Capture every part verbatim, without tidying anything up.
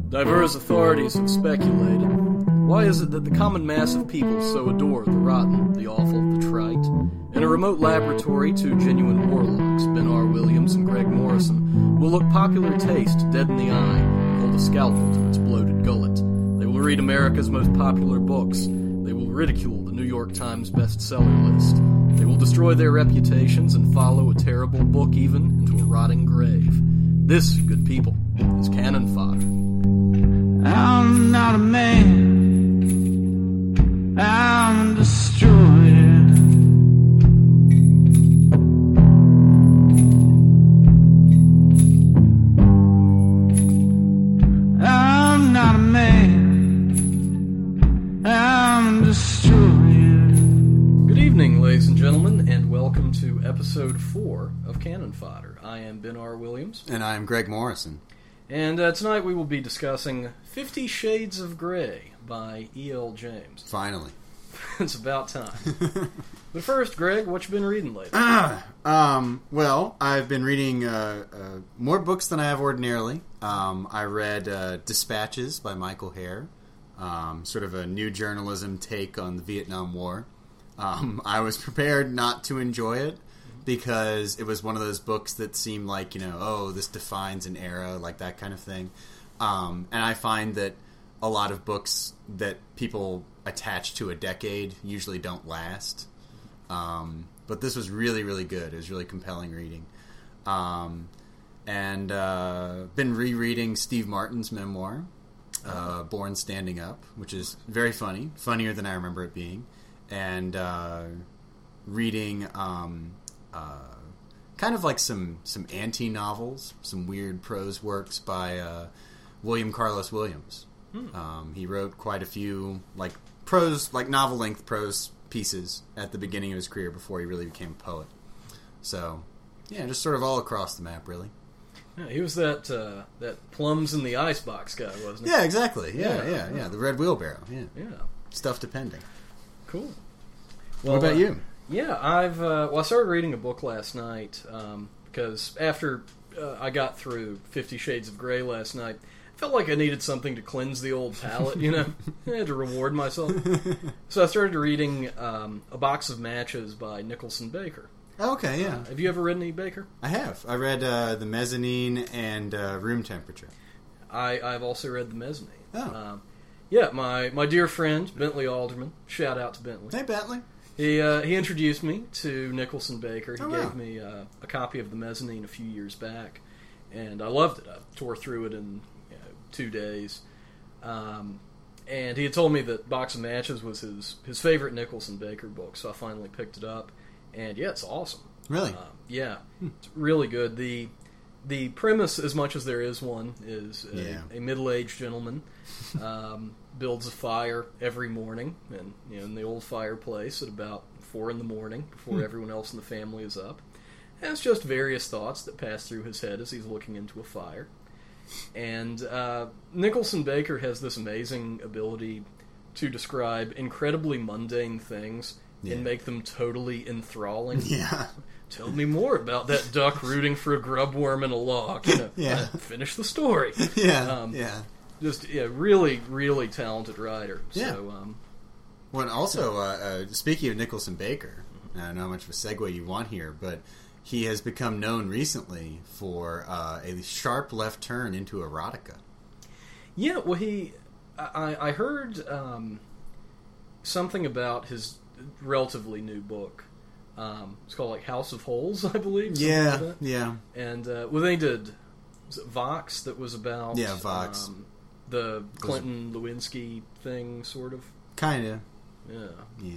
Diverse authorities have speculated. Why is it that the common mass of people so adore the rotten, the awful, the trite? In a remote laboratory, two genuine warlocks, Ben R. Williams and Greg Morrison, will look popular taste dead in the eye and hold a scalpel to its bloated gullet. They will read America's most popular books. They will ridicule the New York Times bestseller list. They will destroy their reputations and follow a terrible book even into a rotting grave. This, good people, is cannon fodder. I'm not a man, I'm a destroyer. I'm not a man, I'm a destroyer. Good evening, ladies and gentlemen, and welcome to episode four of Cannon Fodder. I am Ben R. Williams. And I'm Greg Morrison. And uh, tonight we will be discussing Fifty Shades of Grey by E L. James. Finally. It's about time. But first, Greg, what you been reading lately? Ah, um, well, I've been reading uh, uh, more books than I have ordinarily. Um, I read uh, Dispatches by Michael Hare, um, sort of a new journalism take on the Vietnam War. Um, I was prepared not to enjoy it, because it was one of those books that seemed like, you know, oh, this defines an era, like that kind of thing. Um, and I find that a lot of books that people attach to a decade usually don't last. Um, but this was really, really good. It was really compelling reading. Um, and uh, been rereading Steve Martin's memoir, uh, Born Standing Up, which is very funny, funnier than I remember it being. And uh, reading... Um, Uh, kind of like some, some anti-novels, some weird prose works by uh, William Carlos Williams. Hmm. Um, he wrote quite a few like prose, like novel-length prose pieces at the beginning of his career before he really became a poet. So, yeah, just sort of all across the map, really. Yeah, he was that uh, that plums in the icebox guy, wasn't he? Yeah, exactly. Yeah, yeah, yeah. yeah. yeah. The red wheelbarrow. Yeah, yeah. Stuff depending. Cool. Well, what about uh, you? Yeah, I've uh, well, I started reading a book last night um, because after uh, I got through Fifty Shades of Grey last night, I felt like I needed something to cleanse the old palate, you know, I had to reward myself. So I started reading um, A Box of Matches by Nicholson Baker. Okay, yeah. Uh, have you ever read any Baker? I have. I read uh, The Mezzanine and uh, Room Temperature. I, I've also read The Mezzanine. Oh. Um, yeah, my, my dear friend, Bentley Alderman, shout out to Bentley. Hey, Bentley. He uh, he introduced me to Nicholson Baker. He oh, gave wow. me uh, a copy of The Mezzanine a few years back, and I loved it. I tore through it in you know, two days. Um, and he had told me that Box of Matches was his, his favorite Nicholson Baker book, so I finally picked it up. And yeah, it's awesome. Really? Uh, yeah, hmm. It's really good. The the premise, as much as there is one, is a, yeah. a middle-aged gentleman um, builds a fire every morning, and you know, in the old fireplace at about four in the morning before hmm. everyone else in the family is up. And it's just various thoughts that pass through his head as he's looking into a fire. And uh, Nicholson Baker has this amazing ability to describe incredibly mundane things yeah. and make them totally enthralling. Yeah. Tell me more about that duck rooting for a grub worm in a log. You know, yeah. uh, finish the story. Yeah, um, yeah. Just, yeah, really, really talented writer. Yeah. So, um, well, and also, uh, uh, speaking of Nicholson Baker, I don't know how much of a segue you want here, but he has become known recently for uh, a sharp left turn into erotica. Yeah, well, he... I, I heard um, something about his relatively new book. Um, it's called like House of Holes, I believe. Yeah, like that. yeah. And uh, well, they did was it Vox that was about yeah Vox um, the Clinton Lewinsky thing, sort of. Kind of. Yeah. Yeah.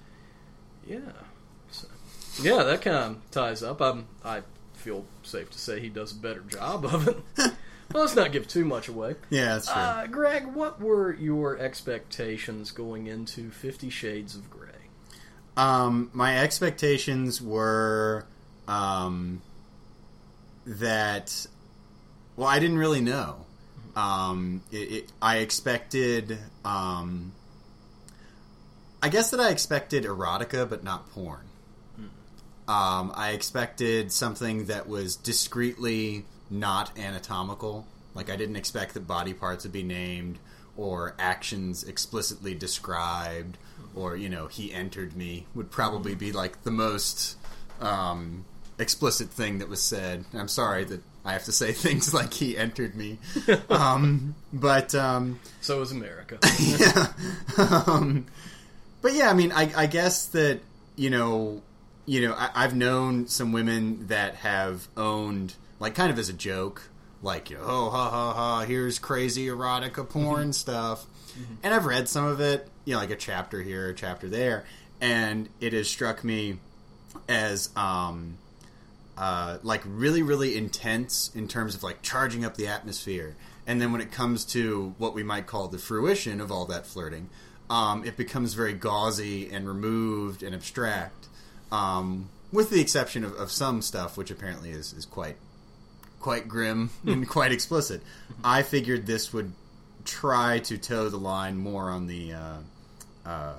Yeah. So, yeah, that kind of ties up. I'm, I feel safe to say he does a better job of it. Well, let's not give too much away. Yeah, that's true. Uh, Greg, what were your expectations going into Fifty Shades of Grey? Um, my expectations were um, that, well, I didn't really know. Um, it, it, I expected, um, I guess that I expected erotica, but not porn. Mm. Um, I expected something that was discreetly not anatomical Like, I didn't expect that body parts would be named, or actions explicitly described, or, you know, he entered me would probably be, like, the most um, explicit thing that was said. I'm sorry that I have to say things like he entered me. um, but... Um, so is America. yeah. Um, but, yeah, I mean, I, I guess that, you know... You know, I, I've known some women that have owned, like, kind of as a joke, like, you know, oh, ha, ha, ha, here's crazy erotica porn mm-hmm. stuff. Mm-hmm. And I've read some of it, you know, like a chapter here, a chapter there, and it has struck me as, um, uh, like, really, really intense in terms of, like, charging up the atmosphere. And then when it comes to what we might call the fruition of all that flirting, um, it becomes very gauzy and removed and abstract. Um, with the exception of, of some stuff, which apparently is, is quite quite grim and quite explicit. I figured this would try to toe the line more on the uh, uh,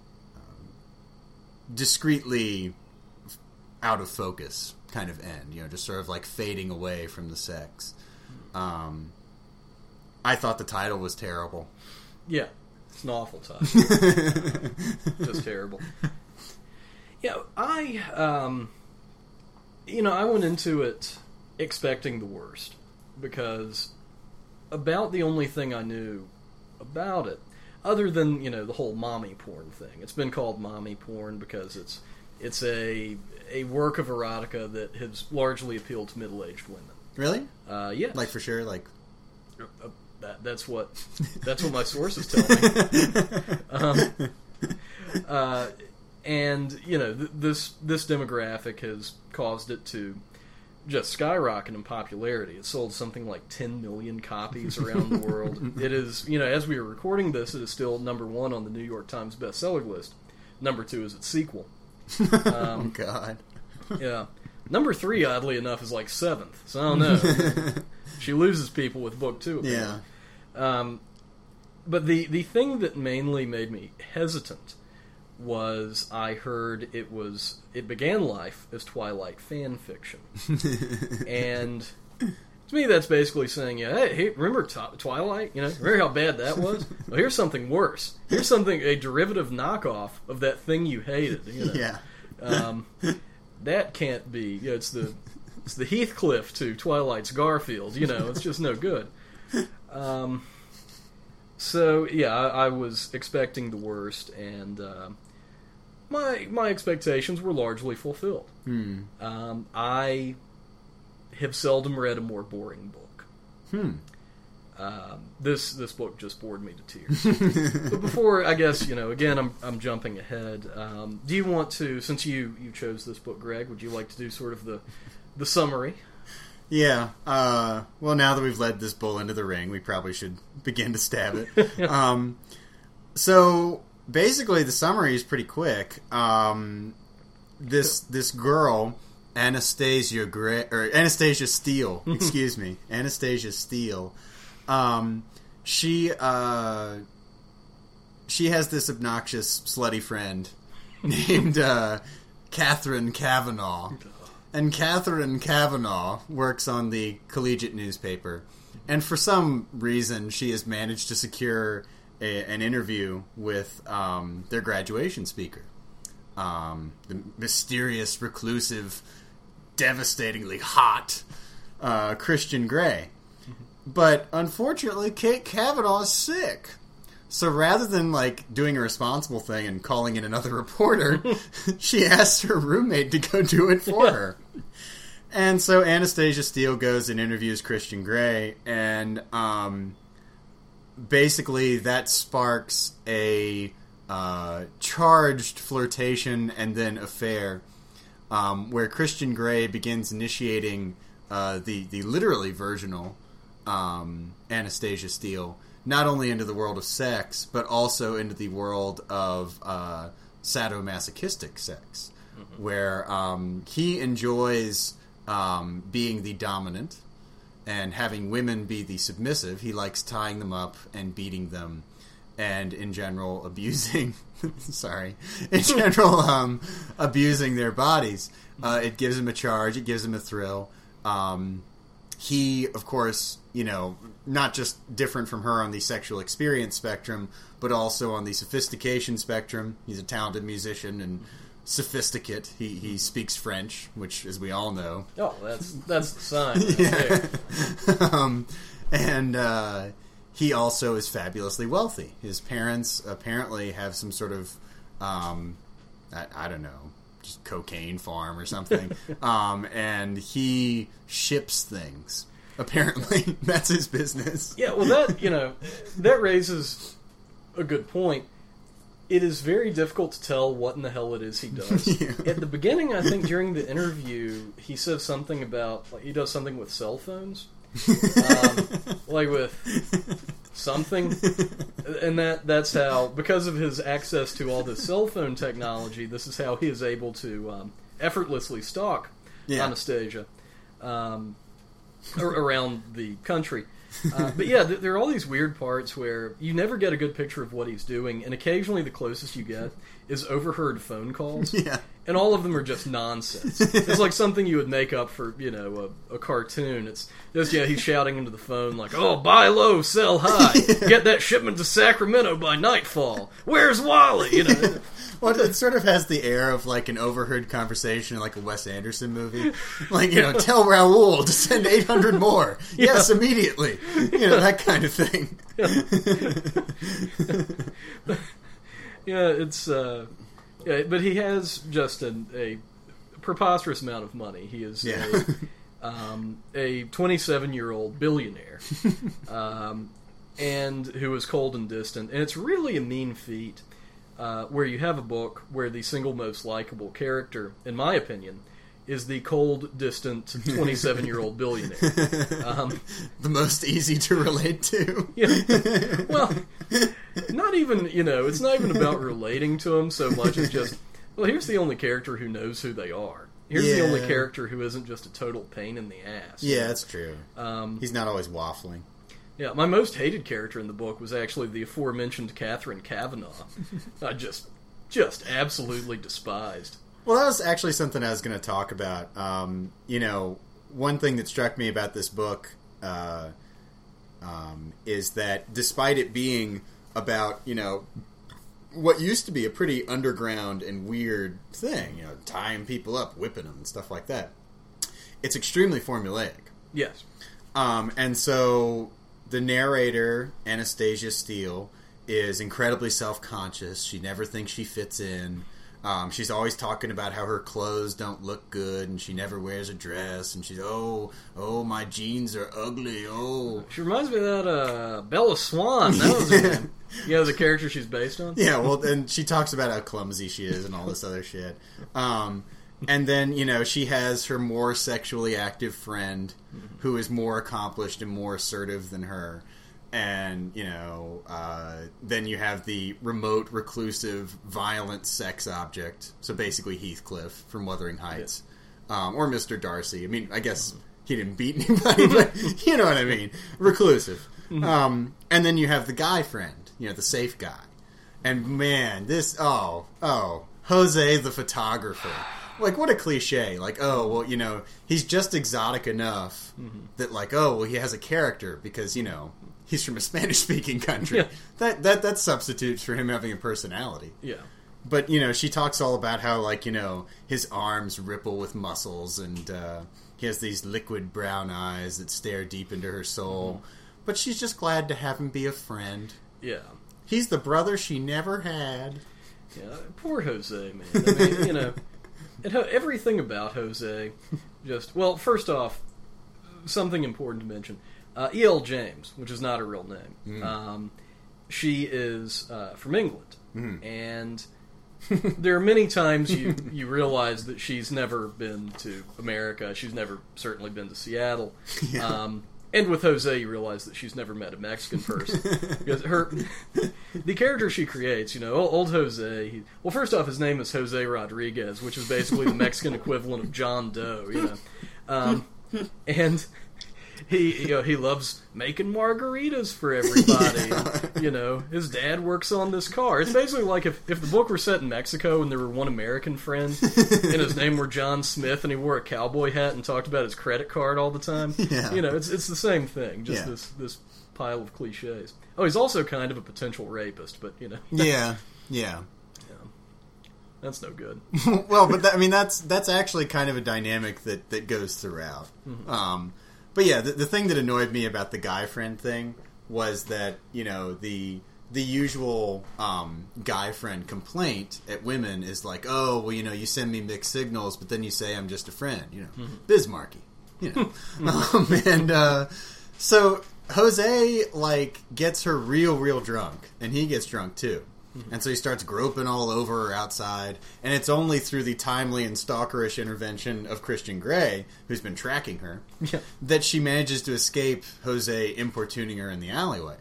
discreetly out of focus kind of end. You know, just sort of like fading away from the sex. Um, I thought the title was terrible. Yeah, it's an awful title. Just terrible. Yeah, I, um, you know, I went into it expecting the worst, because about the only thing I knew about it, other than, you know, the whole mommy porn thing. It's been called mommy porn because it's it's a a work of erotica that has largely appealed to middle-aged women. Really? Uh, yes. Like, for sure, like... Uh, that, that's what that's what my sources tell me. um, uh... And, you know, th- this this demographic has caused it to just skyrocket in popularity. It sold something like ten million copies around the world. It is, you know, as we are recording this, it is still number one on the New York Times bestseller list. Number two is its sequel. Um, oh, God. Yeah. Number three, oddly enough, is like seventh. So I don't know. She loses people with book two, apparently. Yeah. Um, but the, the thing that mainly made me hesitant was I heard it was it began life as Twilight fan fiction, and to me that's basically saying, yeah, hey, hey remember t- Twilight? You know, remember how bad that was? Well, here's something worse. Here's something a derivative knockoff of that thing you hated. You know? Yeah, um, that can't be. You know, it's the it's the Heathcliff to Twilight's Garfield. You know, it's just no good. Um, so yeah, I, I was expecting the worst, and. Uh, My my expectations were largely fulfilled. Hmm. Um, I have seldom read a more boring book. Hmm. Um, this this book just bored me to tears. But before, I guess, you know, again, I'm I'm jumping ahead. Um, do you want to, since you, you chose this book, Greg, would you like to do sort of the the summary? Yeah. Uh, well, now that we've led this bull into the ring, we probably should begin to stab it. Yeah. Um, so. Basically, the summary is pretty quick. Um, this this girl, Anastasia Gray, or Anastasia Steele, excuse me, Anastasia Steele. Um, she uh, she has this obnoxious, slutty friend named uh, Catherine Kavanaugh, and Catherine Kavanaugh works on the collegiate newspaper, and for some reason, she has managed to secure A, an interview with um, their graduation speaker, um, the mysterious, reclusive, devastatingly hot uh, Christian Grey. But unfortunately, Kate Kavanaugh is sick. So rather than like doing a responsible thing and calling in another reporter, she asks her roommate to go do it for her. And so Anastasia Steele goes and interviews Christian Grey, and um, basically that sparks a uh, charged flirtation and then affair, um, where Christian Grey begins initiating uh, the, the literally virginal um, Anastasia Steele, not only into the world of sex, but also into the world of uh, sadomasochistic sex, mm-hmm. where um, he enjoys um, being the dominant and having women be the submissive. He likes tying them up and beating them, and in general abusing. sorry, in general um, abusing their bodies. Uh, it gives him a charge. It gives him a thrill. Um, he, of course, you know, not just different from her on the sexual experience spectrum, but also on the sophistication spectrum. He's a talented musician and sophisticate. He he speaks French, which, as we all know, Oh, that's that's the sign. Right yeah. there. um, and uh, he also is fabulously wealthy. His parents apparently have some sort of, um, I, I don't know, just cocaine farm or something. um, and he ships things. Apparently, that's his business. Yeah, well, that, you know, that raises a good point. It is very difficult to tell what in the hell it is he does. Yeah. At the beginning, I think during the interview, he says something about, like, he does something with cell phones. um, like with something. And that that's how, because of his access to all this cell phone technology, this is how he is able to um, effortlessly stalk Yeah. Anastasia um, ar- around the country. Uh, but yeah, th- there are all these weird parts where you never get a good picture of what he's doing, and occasionally the closest you get is overheard phone calls. Yeah. And all of them are just nonsense. It's like something you would make up for, you know, a, a cartoon. It's just, yeah, he's shouting into the phone like, oh, buy low, sell high. Get that shipment to Sacramento by nightfall. Where's Wally? You know. Well, it sort of has the air of like an overheard conversation in like a Wes Anderson movie. Like, you know, tell Raoul to send eight hundred more. Yeah. Yes, immediately. You know, that kind of thing. Yeah, it's, uh, yeah, but he has just an, a preposterous amount of money. He is Yeah. a, um, a twenty-seven-year-old billionaire, um, and who is cold and distant. And it's really a mean feat. Uh, where you have a book where the single most likable character, in my opinion, is the cold, distant twenty-seven-year-old billionaire. Um, The most easy to relate to. yeah. Well, not even, you know, it's not even about relating to him so much as just, well, here's the only character who knows who they are. Here's the Yeah. only character who isn't just a total pain in the ass. Yeah, that's true. Um, He's not always waffling. Yeah, my most hated character in the book was actually the aforementioned Catherine Kavanaugh. I just, just absolutely despised. Well, that was actually something I was going to talk about. Um, you know, one thing that struck me about this book uh, um, is that despite it being about, you know, what used to be a pretty underground and weird thing, you know, tying people up, whipping them, and stuff like that, it's extremely formulaic. Yes. Um, and so the narrator, Anastasia Steele, is incredibly self-conscious. She never thinks she fits in. Um, she's always talking about how her clothes don't look good, and she never wears a dress. And she's, oh, oh, my jeans are ugly. Oh, She reminds me of that uh, Bella Swan. That was her name. You know, the character she's based on? yeah. Well, and she talks about how clumsy she is and all this other shit. Um, and then, you know, she has her more sexually active friend who is more accomplished and more assertive than her. And, you know, uh, then you have the remote, reclusive, violent sex object. So basically Heathcliff from Wuthering Heights. Um, or Mister Darcy. I mean, I guess he didn't beat anybody, but you know what I mean. Reclusive. Um, and then you have the guy friend, you know, the safe guy. And man, this, oh, oh, Jose the photographer. Like, what a cliche. Like, oh, well, you know, he's just exotic enough that, like, oh, well, he has a character because, you know, he's from a Spanish-speaking country. Yeah. That, that, that substitutes for him having a personality. Yeah. But, you know, she talks all about how, like, you know, his arms ripple with muscles and uh, he has these liquid brown eyes that stare deep into her soul. Mm-hmm. But she's just glad to have him be a friend. Yeah. He's the brother she never had. Yeah. Poor Jose, man. I mean, you know, it, everything about Jose just, well, first off, something important to mention. Uh, E L. James, which is not her real name. Mm. Um, she is uh, from England. Mm. And there are many times you, you realize that she's never been to America. She's never certainly been to Seattle. Yeah. Um, and with Jose, you realize that she's never met a Mexican person. Because her, the character she creates, you know, old Jose, he, well, first off, his name is Jose Rodriguez, which is basically the Mexican equivalent of John Doe, you know. Um, and he you know he loves making margaritas for everybody. Yeah. And, you know, his dad works on this car. It's basically like if, if the book were set in Mexico and there were one American friend and his name were John Smith and he wore a cowboy hat and talked about his credit card all the time. Yeah. You know, it's it's the same thing. Just Yeah. this this pile of cliches. Oh, he's also kind of a potential rapist, but you know. Yeah, yeah. That's no good. Well, but that, I mean, that's that's actually kind of a dynamic that, that goes throughout. Mm-hmm. Um, but yeah, the, the thing that annoyed me about the guy friend thing was that, you know, the the usual um, guy friend complaint at women is like, oh, well, you know, you send me mixed signals, but then you say I'm just a friend, you know, mm-hmm. Bismarcky, you know. um, and uh, so Jose, like, gets her real, real drunk, and he gets drunk too. And so he starts groping all over her outside, and it's only through the timely and stalkerish intervention of Christian Grey, who's been tracking her, yeah. that she manages to escape Jose importuning her in the alleyway.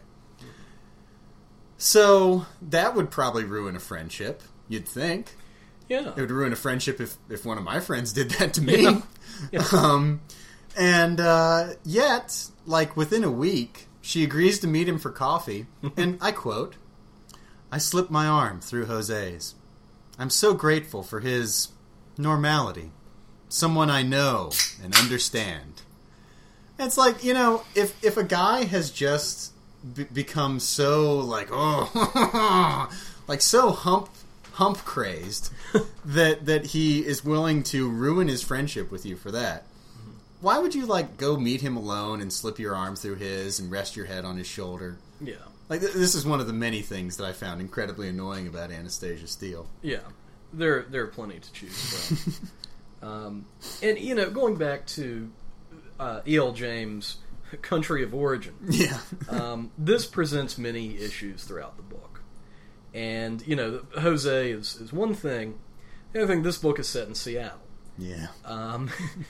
So that would probably ruin a friendship, you'd think. Yeah. It would ruin a friendship if, if one of my friends did that to me. Yeah. Yeah. Um, and uh, yet, like within a week, she agrees to meet him for coffee, and I quote, I slip my arm through Jose's. I'm so grateful for his normality. Someone I know and understand. It's like, you know, if if a guy has just b- become so, like, oh, like so hump hump crazed that, that he is willing to ruin his friendship with you for that, why would you, like, go meet him alone and slip your arm through his and rest your head on his shoulder? Yeah. Like, th- this is one of the many things that I found incredibly annoying about Anastasia Steele. Yeah. There, there are plenty to choose from. um, and, you know, going back to uh, E L. James' Country of Origin, Yeah. um, this presents many issues throughout the book. And, you know, Jose is, is one thing. The other thing, this book is set in Seattle. Yeah. Um,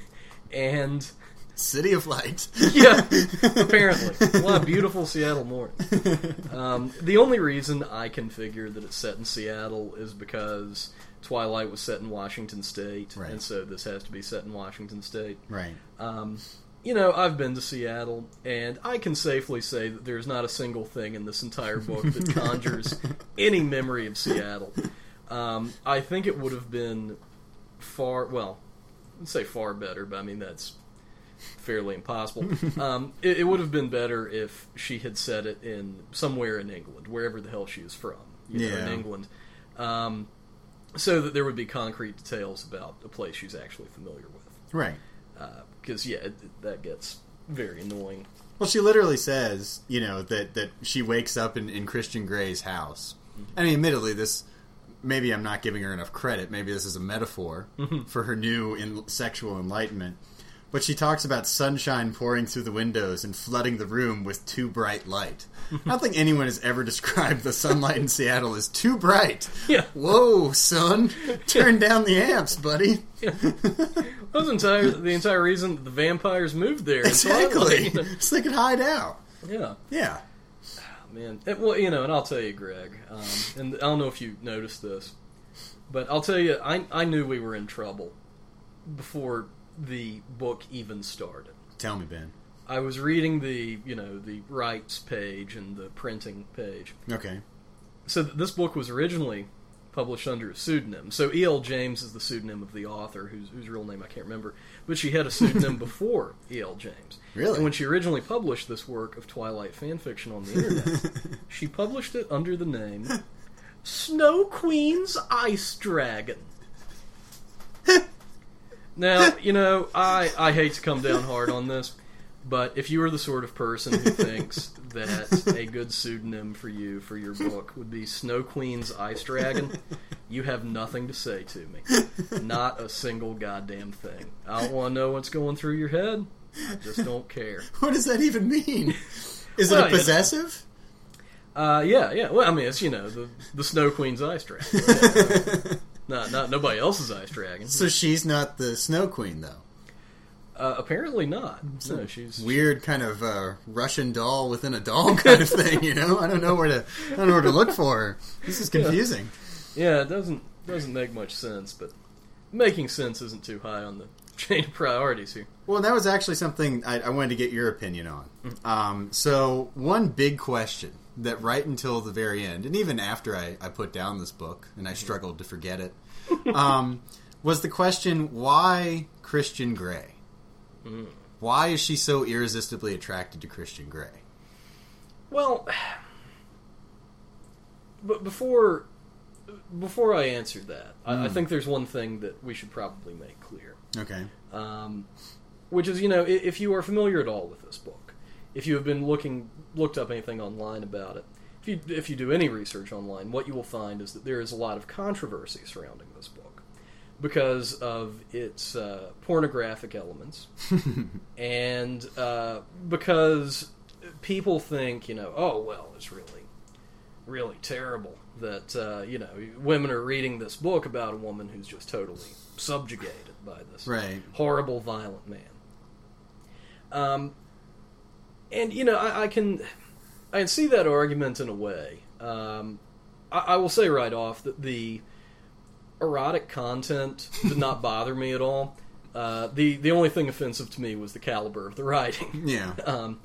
and... City of Light. Yeah, apparently. What a beautiful Seattle morning. Um, the only reason I can figure that it's set in Seattle is because Twilight was set in Washington State, right. and so this has to be set in Washington State. Right. Um, you know, I've been to Seattle, and I can safely say that there's not a single thing in this entire book that conjures any memory of Seattle. Um, I think it would have been far, well, let's say far better, but I mean, that's fairly impossible. Um, it, it would have been better if she had said it in somewhere in England, wherever the hell she is from, you know, yeah. in England, um, so that there would be concrete details about a place she's actually familiar with. Right. Because, uh, yeah, it, that gets very annoying. Well, she literally says, you know, that, that she wakes up in, in Christian Grey's house. Mm-hmm. I mean, admittedly, this... Maybe I'm not giving her enough credit. Maybe this is a metaphor mm-hmm. for her new in, sexual enlightenment. But she talks about sunshine pouring through the windows and flooding the room with too bright light. I don't think anyone has ever described the sunlight in Seattle as too bright. Yeah. Whoa, son. Turn down the amps, buddy. Yeah. That was entire, the entire reason that the vampires moved there. Exactly. You know? So they could hide out. Yeah. Yeah. Man, it, well, you know, and I'll tell you, Greg, um, and I don't know if you noticed this, but I'll tell you, I, I knew we were in trouble before the book even started. Tell me, Ben. I was reading the, you know, the rights page and the printing page. Okay. So th- this book was originally published under a pseudonym. So E L. James is the pseudonym of the author, whose, whose real name I can't remember, but she had a pseudonym before E L. James. Really? And when she originally published this work of Twilight fanfiction on the internet, she published it under the name Snow Queen's Ice Dragon. Now, you know, I, I hate to come down hard on this, but if you are the sort of person who thinks that a good pseudonym for you for your book would be Snow Queen's Ice Dragon, you have nothing to say to me. Not a single goddamn thing. I don't want to know what's going through your head. I just don't care. What does that even mean? Is Well, it a possessive? Uh, yeah, yeah. Well, I mean, it's, you know, the, the Snow Queen's Ice Dragon. Yeah. Not, not nobody else's Ice Dragon. So she's not the Snow Queen, though? Uh, apparently not. No, she's weird kind of uh, Russian doll within a doll kind of thing, you know? I don't know where to I don't know where to look for her. This is confusing. Yeah, it doesn't doesn't make much sense, but making sense isn't too high on the chain of priorities here. Well, that was actually something I, I wanted to get your opinion on. Um, so, one big question that right until the very end, and even after I, I put down this book, and I struggled to forget it, um, was the question, why Christian Grey? Mm. Why is she so irresistibly attracted to Christian Grey? Well, but before before I answer that, Mm. I, I think there's one thing that we should probably make clear. Okay. Um, which is, you know, i- if you are familiar at all with this book, if you have been looking, looked up anything online about it, if you, if you do any research online, what you will find is that there is a lot of controversy surrounding this book because of its uh, pornographic elements and uh, because people think, you know, oh, well, it's really, really terrible that, uh, you know, women are reading this book about a woman who's just totally subjugated by this Right. horrible, violent man. Um, and you know, I, I can, I can see that argument in a way. Um, I, I will say right off that the erotic content did not bother me at all. Uh, the the only thing offensive to me was the caliber of the writing. Yeah. Um,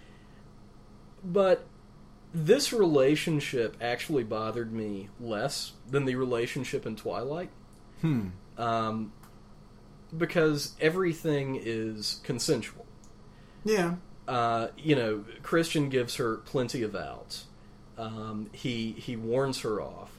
but this relationship actually bothered me less than the relationship in Twilight. Hmm. Um, because everything is consensual. Yeah. Uh, you know, Christian gives her plenty of outs. Um, he he warns her off.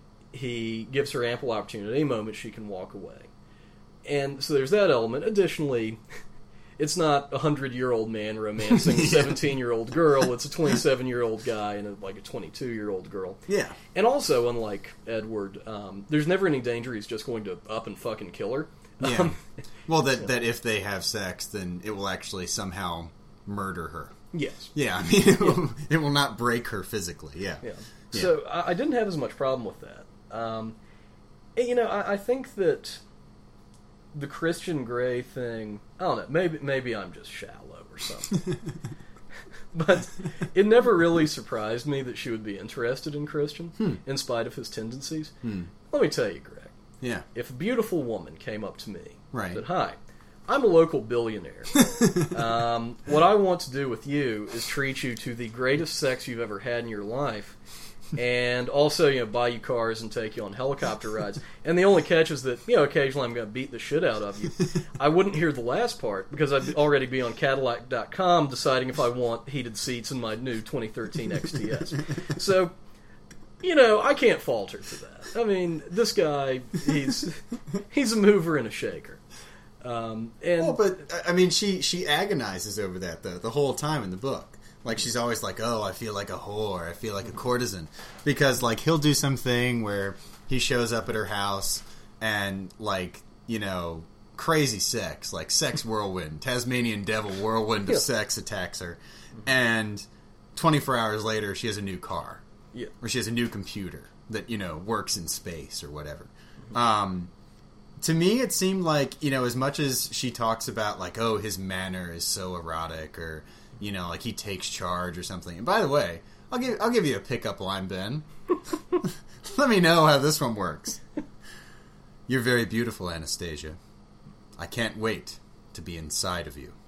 He gives her ample opportunity. At any moment, she can walk away. And so there's that element. Additionally, it's not a hundred-year-old man romancing a seventeen-year-old girl. It's a twenty-seven-year-old guy and a, like a twenty-two-year-old girl. Yeah. And also, unlike Edward, um, there's never any danger he's just going to up and fucking kill her. Yeah. Um, Well, that, that if they have sex, then it will actually somehow murder her. yes. Yeah, I mean, it will, it will not break her physically, yeah. Yeah. Yeah. So I, I didn't have as much problem with that. Um, and, you know, I, I think that the Christian Grey thing, I don't know, maybe maybe I'm just shallow or something. But it never really surprised me that she would be interested in Christian, Hmm. in spite of his tendencies. Hmm. Let me tell you, Greg, Yeah. if a beautiful woman came up to me Right. and said, hi, I'm a local billionaire. um, what I want to do with you is treat you to the greatest sex you've ever had in your life, and also, you know, buy you cars and take you on helicopter rides. And the only catch is that, you know, occasionally I'm going to beat the shit out of you. I wouldn't hear the last part because I'd already be on Cadillac dot com deciding if I want heated seats in my new twenty thirteen X T S. So, you know, I can't fault her for that. I mean, this guy, he's he's a mover and a shaker. Um, and Well, but, I mean, she, she agonizes over that, though, the whole time in the book. Like, she's always like, oh, I feel like a whore, I feel like a courtesan. Because, like, he'll do something where he shows up at her house and, like, you know, crazy sex, like sex whirlwind, Tasmanian devil whirlwind of Yeah. sex attacks her. And twenty-four hours later, she has a new car. yeah. Or she has a new computer that, you know, works in space or whatever. Um, to me, it seemed like, you know, as much as she talks about, like, oh, his manner is so erotic, or, you know, like he takes charge or something. And by the way, I'll give I'll give you a pickup line, Ben. Let me know how this one works. You're very beautiful, Anastasia. I can't wait to be inside of you.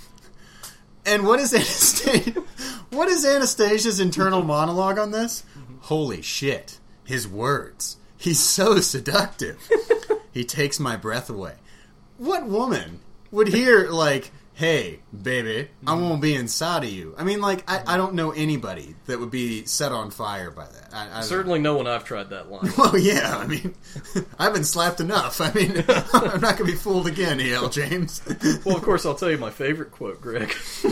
And what is Anastasia? What is Anastasia's internal monologue on this? Holy shit! His words. He's so seductive. He takes my breath away. What woman would hear, like, hey, baby, I won't be inside of you? I mean, like, I, I don't know anybody that would be set on fire by that. I, I don't Certainly no one I've tried that line. Well, yeah, I mean, I've been slapped enough. I mean, I'm not going to be fooled again, E L. James. Well, of course, I'll tell you my favorite quote, Greg.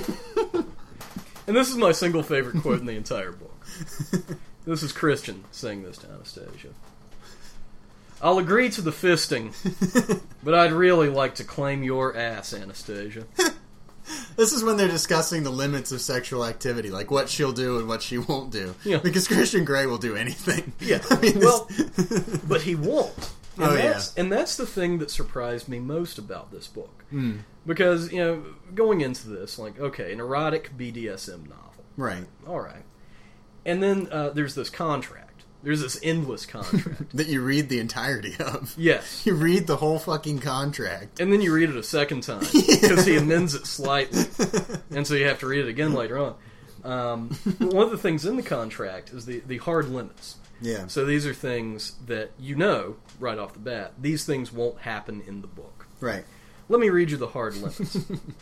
And this is my single favorite quote in the entire book. This is Christian saying this to Anastasia. I'll agree to the fisting, but I'd really like to claim your ass, Anastasia. This is when they're discussing the limits of sexual activity, like what she'll do and what she won't do. Yeah. Because Christian Grey will do anything. Yeah, I mean, this- well, but he won't. And Oh, yeah. that's, And that's the thing that surprised me most about this book. Hmm. Because, you know, going into this, like, okay, an erotic B D S M novel. Right. All right. And then uh, there's this contract There's this endless contract. That you read the entirety of. Yes. You read the whole fucking contract. And then you read it a second time, because he amends it slightly. And so you have to read it again later on. Um, one of the things in the contract is the, the hard limits. Yeah. So these are things that you know, right off the bat, these things won't happen in the book. Right. Let me read you the hard limits.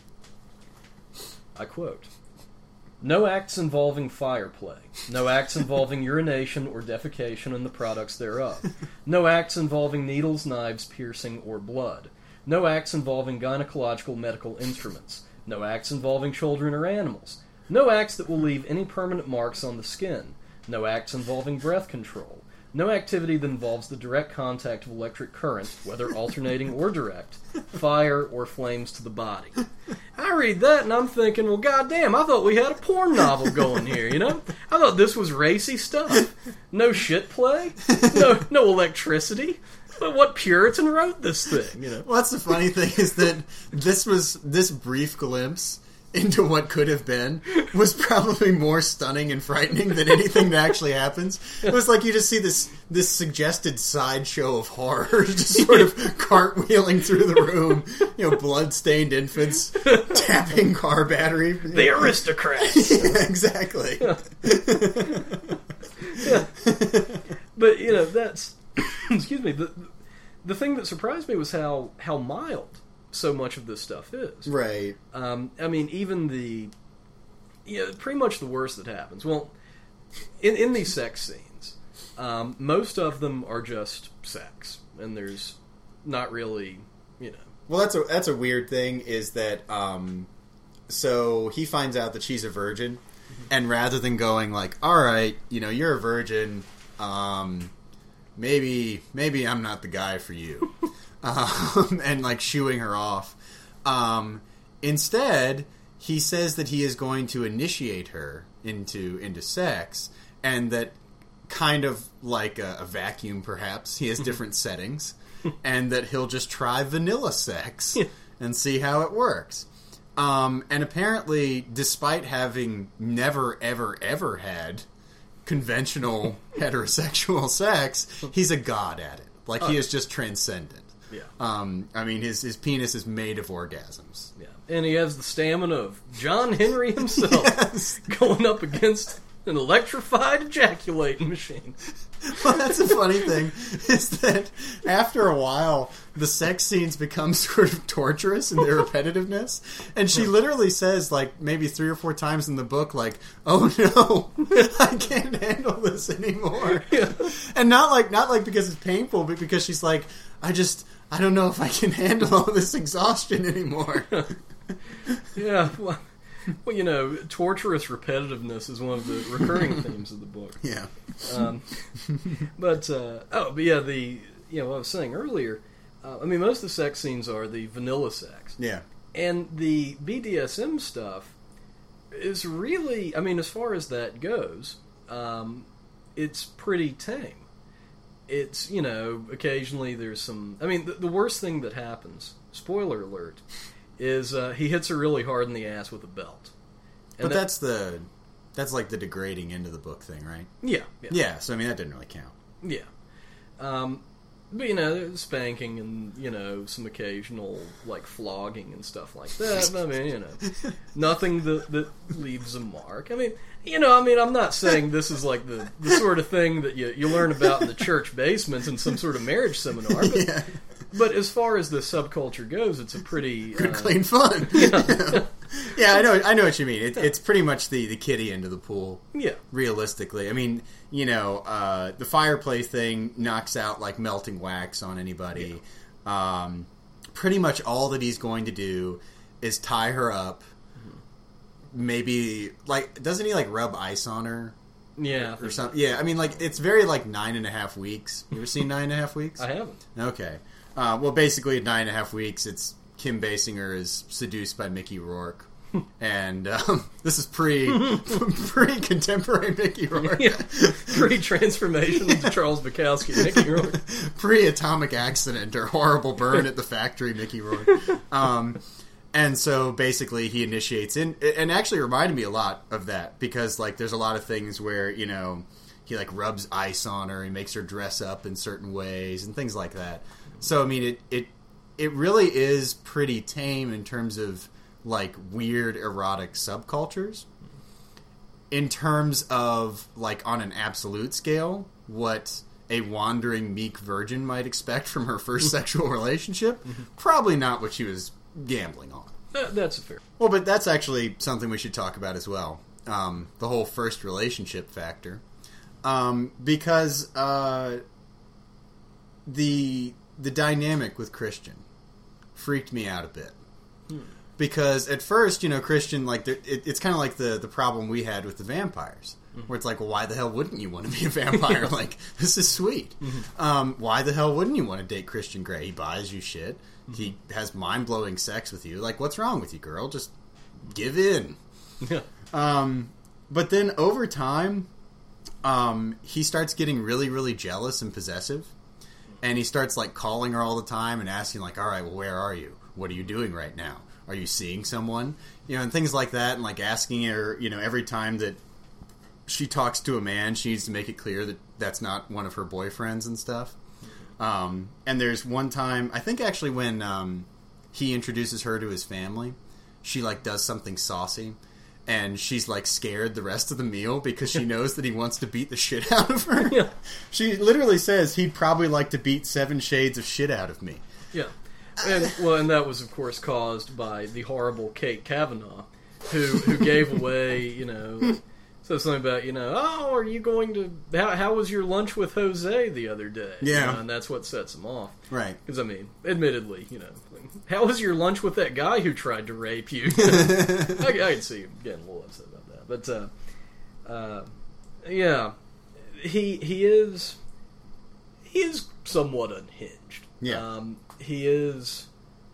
I quote, "No acts involving fire play. No acts involving urination or defecation and the products thereof. No acts involving needles, knives, piercing, or blood. No acts involving gynecological medical instruments. No acts involving children or animals. No acts that will leave any permanent marks on the skin. No acts involving breath control. No activity that involves the direct contact of electric current, whether alternating or direct, fire, or flames to the body." I read that and I'm thinking, well, goddamn, I thought we had a porn novel going here, you know? I thought this was racy stuff. No shit play, no no electricity. But what Puritan wrote this thing, you know? Well, that's the funny thing is that this was this brief glimpse into what could have been was probably more stunning and frightening than anything that actually happens. It was like you just see this this suggested sideshow of horror just sort of cartwheeling through the room, you know, blood-stained infants tapping car battery. The aristocrats. Yeah, exactly. Yeah. But, you know, that's... excuse me. The, the thing that surprised me was how, how mild so much of this stuff is. Right. Um, I mean, even the... Yeah, pretty much the worst that happens. Well, in, in these sex scenes, um, most of them are just sex. And there's not really, you know... Well, that's a that's a weird thing, is that, um, so he finds out that she's a virgin, mm-hmm. and rather than going like, all right, you know, you're a virgin, um, maybe, maybe I'm not the guy for you, um, and like shooing her off, um, instead, he says that he is going to initiate her into, into sex, and that kind of like a, a vacuum, perhaps, he has different settings, and that he'll just try vanilla sex and see how it works. Um, and apparently, despite having never, ever, ever had conventional heterosexual sex, he's a god at it. Like, he is just transcendent. Yeah. Um, I mean, his, his penis is made of orgasms. Yeah. And he has the stamina of John Henry himself Yes. going up against an electrified ejaculating machine. Well, that's the funny thing, is that after a while, the sex scenes become sort of torturous in their repetitiveness. And she literally says, like, maybe three or four times in the book, like, oh no, I can't handle this anymore. Yeah. And not like, not like because it's painful, but because she's like, I just, I don't know if I can handle all this exhaustion anymore. Yeah, well... Well, you know, torturous repetitiveness is one of the recurring themes of the book. Yeah. Um, but, uh, oh, but yeah, the, you know, what I was saying earlier, uh, I mean, most of the sex scenes are the vanilla sex. Yeah. And the B D S M stuff is really, I mean, as far as that goes, um, it's pretty tame. It's, you know, occasionally there's some, I mean, the, the worst thing that happens, spoiler alert, is uh, he hits her really hard in the ass with a belt. And But that, that's the, that's like the degrading end of the book thing, right? Yeah, yeah. Yeah, so I mean, that didn't really count. Yeah. Um, but, you know, there's spanking and, you know, some occasional, like, flogging and stuff like that. I mean, you know, nothing that, that leaves a mark. I mean, you know, I mean, I'm not saying this is like the, the sort of thing that you, you learn about in the church basement in some sort of marriage seminar. But, Yeah. but as far as the subculture goes, it's a pretty... Good, uh, clean fun. Yeah. Yeah, I know. I know what you mean. It, it's pretty much the, the kiddie end of the pool. Yeah. Realistically, I mean, you know, uh, the fireplace thing knocks out like melting wax on anybody. Yeah. Um, pretty much all that he's going to do is tie her up. Mm-hmm. Maybe like, doesn't he like rub ice on her? Yeah. Or, or something. Yeah, I mean, like it's very like nine and a half weeks. You ever seen Nine and a Half Weeks? I haven't. Okay. Uh, well, basically, at nine and a half weeks, it's Kim Basinger is seduced by Mickey Rourke. And um, this is pre pre contemporary Mickey Rourke, Yeah. Pre-transformation into Charles Bukowski, Mickey Rourke. pre atomic accident or horrible burn at the factory Mickey Rourke. Um, and so basically, he initiates in, and actually reminded me a lot of that because like there's a lot of things where you know he like rubs ice on her, he makes her dress up in certain ways and things like that. So I mean, it it it really is pretty tame in terms of like weird erotic subcultures. In terms of like on an absolute scale, what a wandering meek virgin might expect from her first sexual relationship, probably not what she was gambling on. That, that's fair. Well, but that's actually something we should talk about as well. Um, the whole first relationship factor. Um, because uh, the the dynamic with Christian freaked me out a bit. Hmm. Because at first, you know, Christian, like, it, it's kind of like the, the problem we had with the vampires. Mm-hmm. Where it's like, well, why the hell wouldn't you want to be a vampire? Like, this is sweet. Mm-hmm. Um, why the hell wouldn't you want to date Christian Grey? He buys you shit. Mm-hmm. He has mind-blowing sex with you. Like, what's wrong with you, girl? Just give in. Yeah. Um, but then over time, um, he starts getting really, really jealous and possessive. And he starts, like, calling her all the time and asking, like, all right, well, where are you? What are you doing right now? Are you seeing someone? You know, and things like that. And, like, asking her, you know, every time that she talks to a man, she needs to make it clear that that's not one of her boyfriends and stuff. Um, and there's one time, I think actually when um, he introduces her to his family, she, like, does something saucy. And she's, like, scared the rest of the meal because she knows that he wants to beat the shit out of her. Yeah. She literally says he'd probably like to beat seven shades of shit out of me. Yeah. And, well, and that was, of course, caused by the horrible Kate Kavanaugh, who who gave away, you know, so something about, you know, oh, are you going to, how, how was your lunch with Jose the other day? Yeah. You know, and that's what sets him off. Right. Because, I mean, admittedly, you know, how was your lunch with that guy who tried to rape you? I, I can see him getting a little upset about that. But, uh, uh, yeah, he he is, he is somewhat unhinged. Yeah. Um, he is,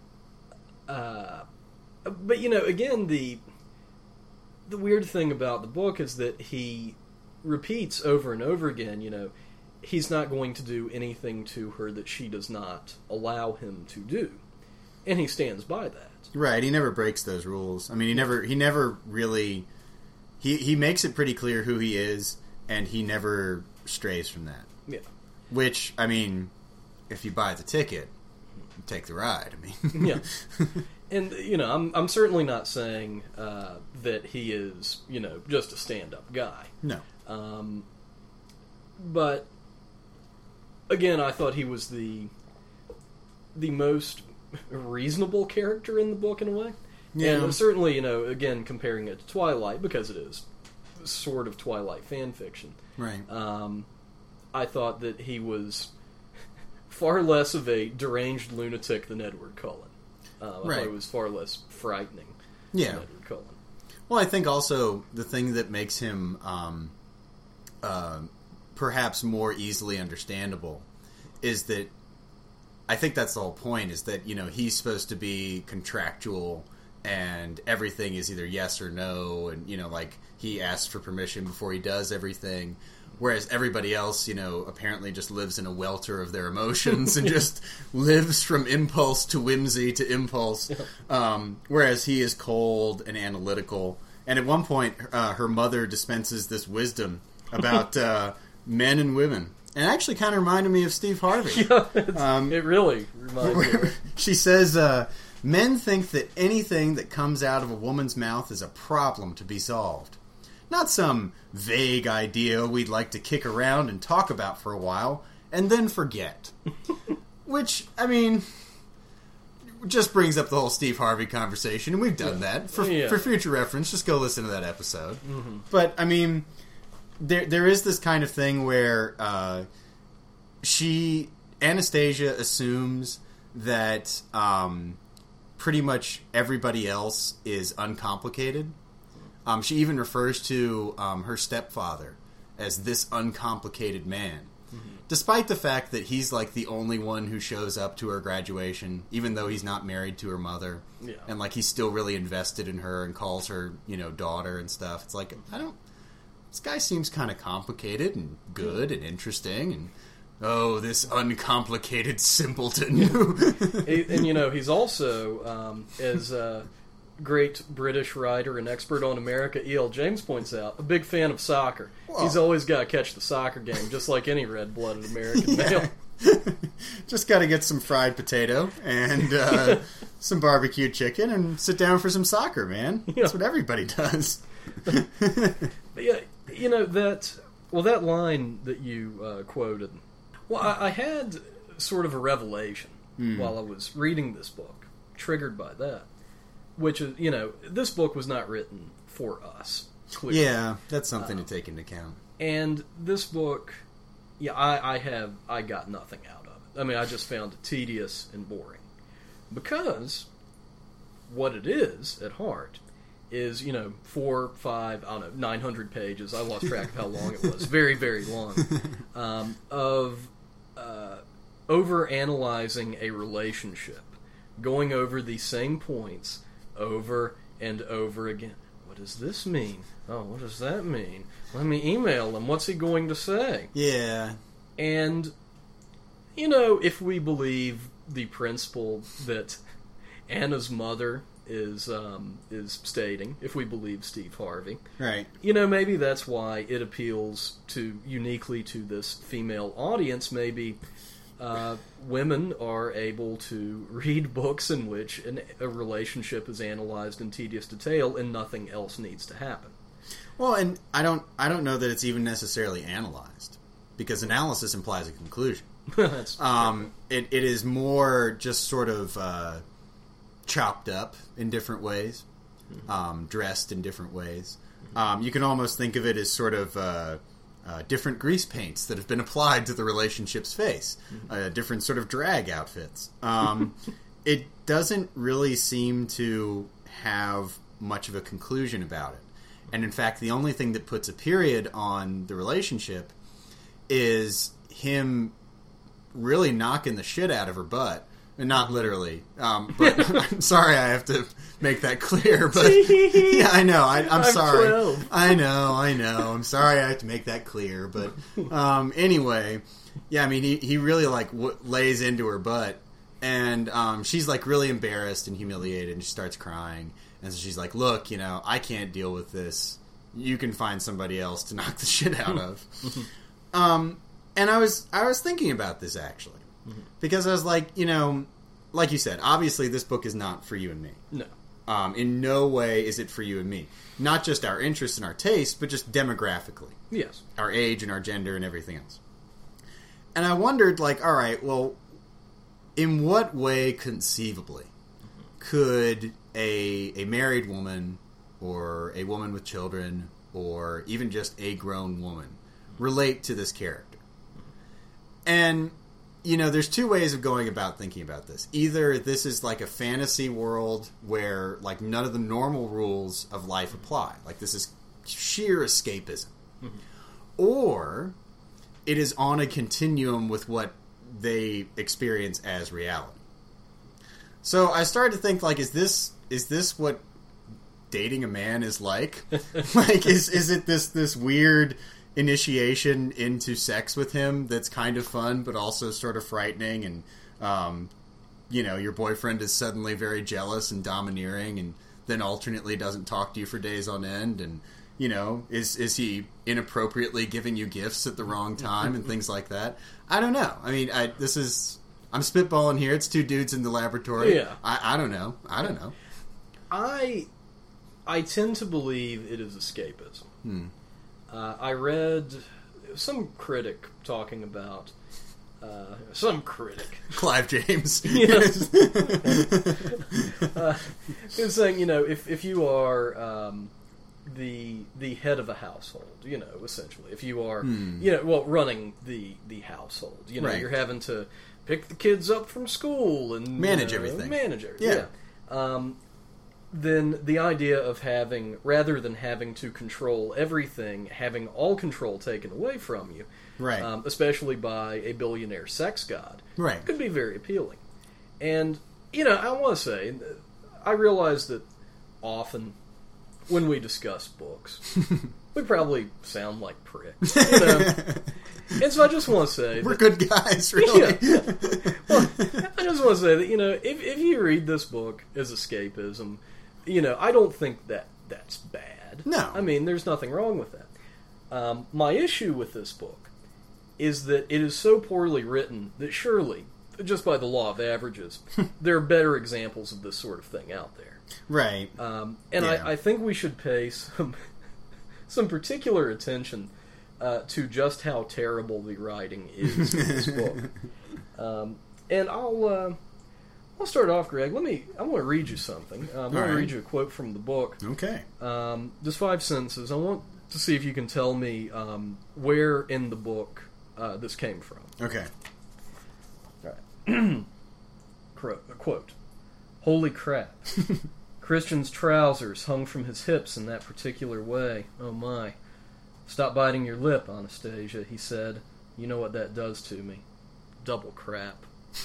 uh, but, you know, again, the the weird thing about the book is that he repeats over and over again, you know, he's not going to do anything to her that she does not allow him to do. And he stands by that. Right, he never breaks those rules. I mean, he never he never really... He, he makes it pretty clear who he is, and he never strays from that. Yeah. Which, I mean, if you buy the ticket, take the ride. I mean... Yeah. And, you know, I'm I'm certainly not saying uh, that he is, you know, just a stand-up guy. No. Um, but, again, I thought he was the the most reasonable character in the book in a way. Yeah. And certainly, you know, again, comparing it to Twilight, because it is sort of Twilight fan fiction. Right. Um, I thought that he was far less of a deranged lunatic than Edward Cullen. Uh, I right. thought it was far less frightening yeah. than Edward Cullen. Well, I think also the thing that makes him um, uh, perhaps more easily understandable is that I think that's the whole point, is that, you know, he's supposed to be contractual and everything is either yes or no, and, you know, like, he asks for permission before he does everything. Whereas everybody else, you know, apparently just lives in a welter of their emotions and just lives from impulse to whimsy to impulse. Um, whereas he is cold and analytical. And at one point, uh, her mother dispenses this wisdom about uh, men and women. And it actually kind of reminded me of Steve Harvey. Yeah, um, it really reminds me of it. She says, uh, men think that anything that comes out of a woman's mouth is a problem to be solved. Not some vague idea we'd like to kick around and talk about for a while, and then forget. Which, I mean, just brings up the whole Steve Harvey conversation, and we've done yeah. that. For, yeah. for future reference, just go listen to that episode. Mm-hmm. But, I mean, there there is this kind of thing where uh, she, Anastasia, assumes that um, pretty much everybody else is uncomplicated. Um, she even refers to um, her stepfather as this uncomplicated man. Mm-hmm. Despite the fact that he's like the only one who shows up to her graduation, even though he's not married to her mother. Yeah. And like he's still really invested in her and calls her, you know, daughter and stuff. It's like, I don't... This guy seems kind of complicated and good and interesting and... Oh, this uncomplicated simpleton. and, and, you know, he's also, um, as... Uh, great British writer and expert on America, E L. James, points out, a big fan of soccer. Whoa. He's always got to catch the soccer game, just like any red-blooded American male. Just got to get some fried potato and uh, some barbecue chicken and sit down for some soccer, man. Yeah. That's what everybody does. But yeah, you know, that, well, that line that you uh, quoted, well, I, I had sort of a revelation Mm. while I was reading this book, triggered by that, which is, you know, this book was not written for us, clearly. Yeah, that's something to take into account. And this book, yeah, I, I have, I got nothing out of it. I mean, I just found it tedious and boring. Because what it is, at heart, is, you know, four, five, I don't know, nine hundred pages, I lost track of how long it was, very, very long, um, of uh, over-analyzing a relationship, going over the same points over and over again. What does this mean? Oh, what does that mean? Let me email him. What's he going to say? Yeah. And, you know, if we believe the principle that Anna's mother is um, is stating, if we believe Steve Harvey, Right. you know, maybe that's why it appeals to uniquely to this female audience. Maybe uh, women are able to read books in which an, a relationship is analyzed in tedious detail and nothing else needs to happen. Well, and I don't I don't know that it's even necessarily analyzed, because analysis implies a conclusion. That's Um, it, it is more just sort of uh, chopped up in different ways, um, dressed in different ways. Um, you can almost think of it as sort of uh, uh, different grease paints that have been applied to the relationship's face, uh, different sort of drag outfits. Um, it doesn't really seem to have much of a conclusion about it. And in fact, the only thing that puts a period on the relationship is him really knocking the shit out of her butt. And not literally. Um, but I'm sorry I have to make that clear. But yeah, I know. I, I'm, I'm sorry. twelve. I know. I know. I'm sorry I have to make that clear. But um, anyway, yeah, I mean, he, he really like w- lays into her butt. And um, she's like really embarrassed and humiliated. And she starts crying. And so she's like, look, you know, I can't deal with this. You can find somebody else to knock the shit out of. um, and I was I was thinking about this, actually. Mm-hmm. Because I was like, you know, like you said, obviously this book is not for you and me. No. Um, in no way is it for you and me. Not just our interests and our tastes, but just demographically. Yes. Our age and our gender and everything else. And I wondered, like, all right, well, in what way conceivably could a a married woman or a woman with children or even just a grown woman relate to this character? And, you know, there's two ways of going about thinking about this. Either this is like a fantasy world where, like, none of the normal rules of life apply. Like, this is sheer escapism. Mm-hmm. Or it is on a continuum with what they experience as reality. So I started to think, like, is this is this what dating a man is like? Like, is is it this this weird initiation into sex with him that's kind of fun, but also sort of frightening, and um, you know, your boyfriend is suddenly very jealous and domineering, and then alternately doesn't talk to you for days on end, and you know, is is he inappropriately giving you gifts at the wrong time and things like that? I don't know. I mean, I this is I'm spitballing here. It's two dudes in the laboratory. Yeah. I, I don't know. I don't know. I I tend to believe it is escapism. Hmm. Uh, I read some critic talking about uh, some critic. Clive James. Yes. uh, he was saying, you know, if if you are um, the the head of a household, you know, essentially, if you are, Hmm. you know, well, running the the household, you know, Right. you're having to pick the kids up from school and Manage uh, everything. manage everything. Yeah. Yeah. Um, then the idea of having, rather than having to control everything, having all control taken away from you, Right. um, especially by a billionaire sex god, Right. could be very appealing. And, you know, I want to say, I realize that often when we discuss books, we probably sound like pricks, you know? And so I just want to say We're that, good guys, really. Yeah. Well, I just want to say that, you know, if, if you read this book as escapism, you know, I don't think that that's bad. No. I mean, there's nothing wrong with that. Um, my issue with this book is that it is so poorly written that surely, just by the law of averages, there are better examples of this sort of thing out there. Right. Um, and Yeah. I, I think we should pay some some particular attention uh, to just how terrible the writing is in this book. Um, and I'll uh, I'll start off, Greg. Let me. I want to read you something. Um, I want All to right. read you a quote from the book. Okay. Um, just five sentences. I want to see if you can tell me um, where in the book uh, this came from. Okay. All right. Cro- Quote: "Holy crap! Christian's trousers hung from his hips in that particular way. Oh my! Stop biting your lip, Anastasia," he said. "You know what that does to me. Double crap."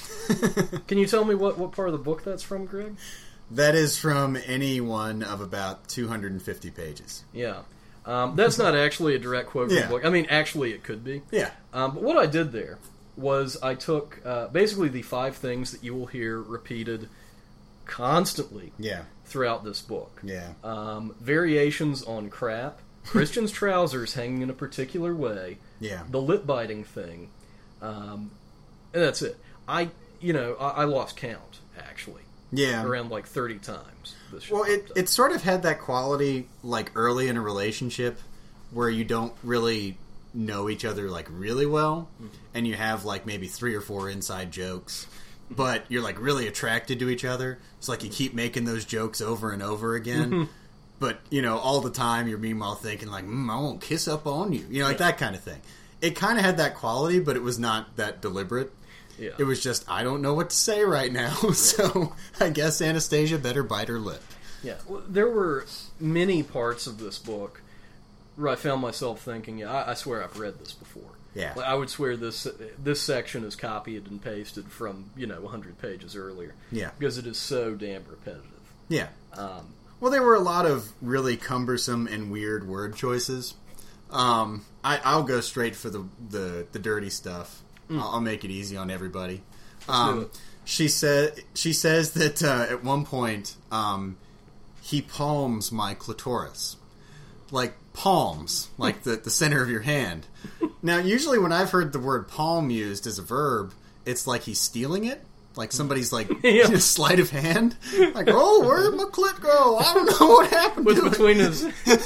Can you tell me what, what part of the book that's from, Greg? That is from any one of about two hundred fifty pages. Yeah. Um, that's not actually a direct quote from Yeah. the book. I mean, actually, it could be. Yeah. Um, but what I did there was I took uh, basically the five things that you will hear repeated constantly Yeah. throughout this book. Yeah. Um, variations on crap, Christian's trousers hanging in a particular way, Yeah. the lip biting thing, um, and that's it. I, you know, I, I lost count actually, Yeah. around like thirty times. This Well, it, popped up. it sort of had that quality, like, early in a relationship where you don't really know each other, like, really well, and you have, like, maybe three or four inside jokes, but you're, like, really attracted to each other. It's like you keep making those jokes over and over again, but, you know, all the time you're meanwhile thinking, like, mm, I won't kiss up on you, you know, like Yeah. that kind of thing. It kind of had that quality, but it was not that deliberate. Yeah. It was just, I don't know what to say right now, so I guess Anastasia better bite her lip. Yeah, well, there were many parts of this book where I found myself thinking, yeah, I, I swear I've read this before. Yeah. Like, I would swear this this section is copied and pasted from, you know, one hundred pages earlier. Yeah. Because it is so damn repetitive. Yeah. Um, Well, there were a lot of really cumbersome and weird word choices. Um, I, I'll go straight for the the, the dirty stuff. I'll, I'll make it easy on everybody. do Um, it. she said she says that uh, at one point um, he palms my clitoris, like palms, like the the center of your hand. Now, usually when I've heard the word palm used as a verb, it's like he's stealing it. Like somebody's like Yeah. sleight of hand, like, oh, where did my clit go? I don't know what happened with to between his,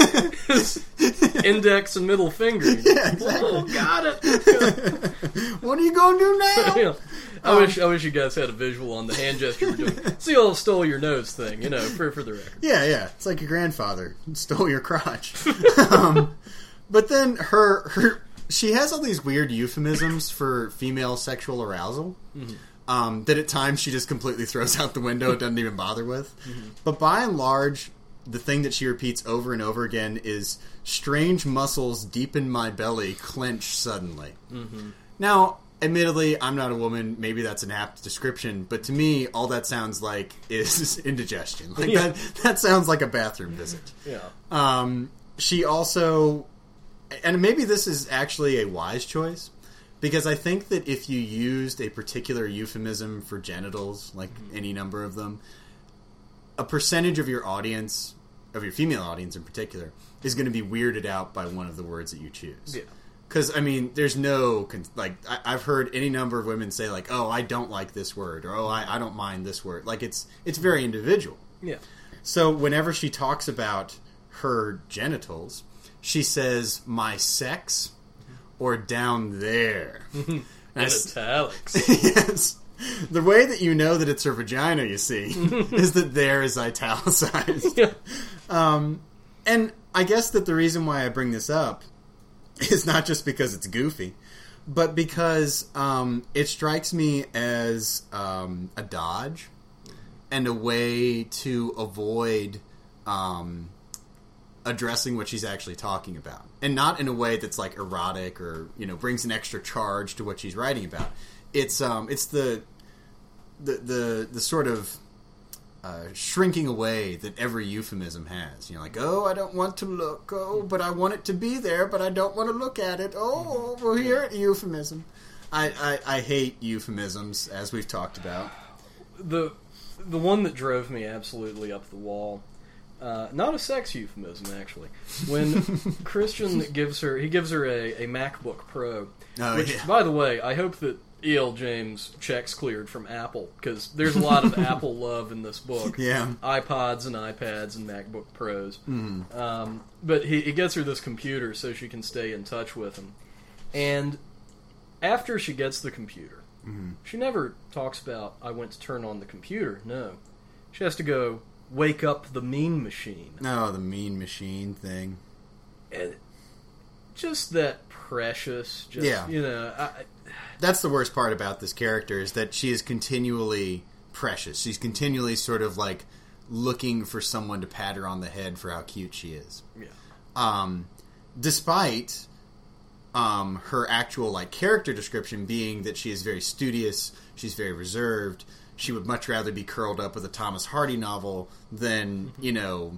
his index and middle finger. Yeah, exactly. Oh, got it. it. What are you gonna do now? Yeah. I Um, wish I wish you guys had a visual on the hand gesture we're doing. See, all stole your nose thing, you know, for for the record. Yeah, yeah. It's like your grandfather stole your crotch. um, but then her her she has all these weird euphemisms for female sexual arousal. Mm-hmm. Um, that at times she just completely throws out the window, doesn't even bother with. Mm-hmm. But by and large, the thing that she repeats over and over again is strange muscles deep in my belly clench suddenly. Mm-hmm. Now, admittedly, I'm not a woman. Maybe that's an apt description, but to me, all that sounds like is indigestion. Like Yeah. that, that sounds like a bathroom visit. Yeah. Um, she also, and maybe this is actually a wise choice, because I think that if you used a particular euphemism for genitals, like any number of them, a percentage of your audience, of your female audience in particular, is going to be weirded out by one of the words that you choose. Yeah. Because, I mean, there's no, con- like, I- I've heard any number of women say, like, oh, I don't like this word, or oh, I, I don't mind this word. Like, it's it's very individual. Yeah. So whenever she talks about her genitals, she says, my sex, or down there. In That's- italics. Yes. The way that you know that it's her vagina, you see, is that there is italicized. Yeah. Um, and I guess that the reason why I bring this up is not just because it's goofy, but because um, it strikes me as um, a dodge and a way to avoid um, addressing what she's actually talking about. And not in a way that's like erotic or, you know, brings an extra charge to what she's writing about. It's um, it's the the the, the sort of uh, shrinking away that every euphemism has. You know, like, oh, I don't want to look. Oh, but I want it to be there, but I don't want to look at it. Oh, well, here at euphemism. I, I, I hate euphemisms, as we've talked about. The the one that drove me absolutely up the wall Uh, not a sex euphemism, actually. When Christian gives her, he gives her a, a MacBook Pro. Oh, which, yeah. by the way, I hope that E L. James checks cleared from Apple, because there's a lot of Apple love in this book. Yeah. iPods and iPads and MacBook Pros. Mm. Um, but he, he gets her this computer so she can stay in touch with him. And after she gets the computer, Mm-hmm. she never talks about, I went to turn on the computer. No. She has to go wake up the mean machine. Oh, the mean machine thing. And just that precious, just, Yeah. you know, I, That's the worst part about this character, is that she is continually precious. She's continually sort of like looking for someone to pat her on the head for how cute she is. yeah. Um, despite um, her actual like character description being that she is very studious, she's very reserved. She would much rather be curled up with a Thomas Hardy novel than, you know,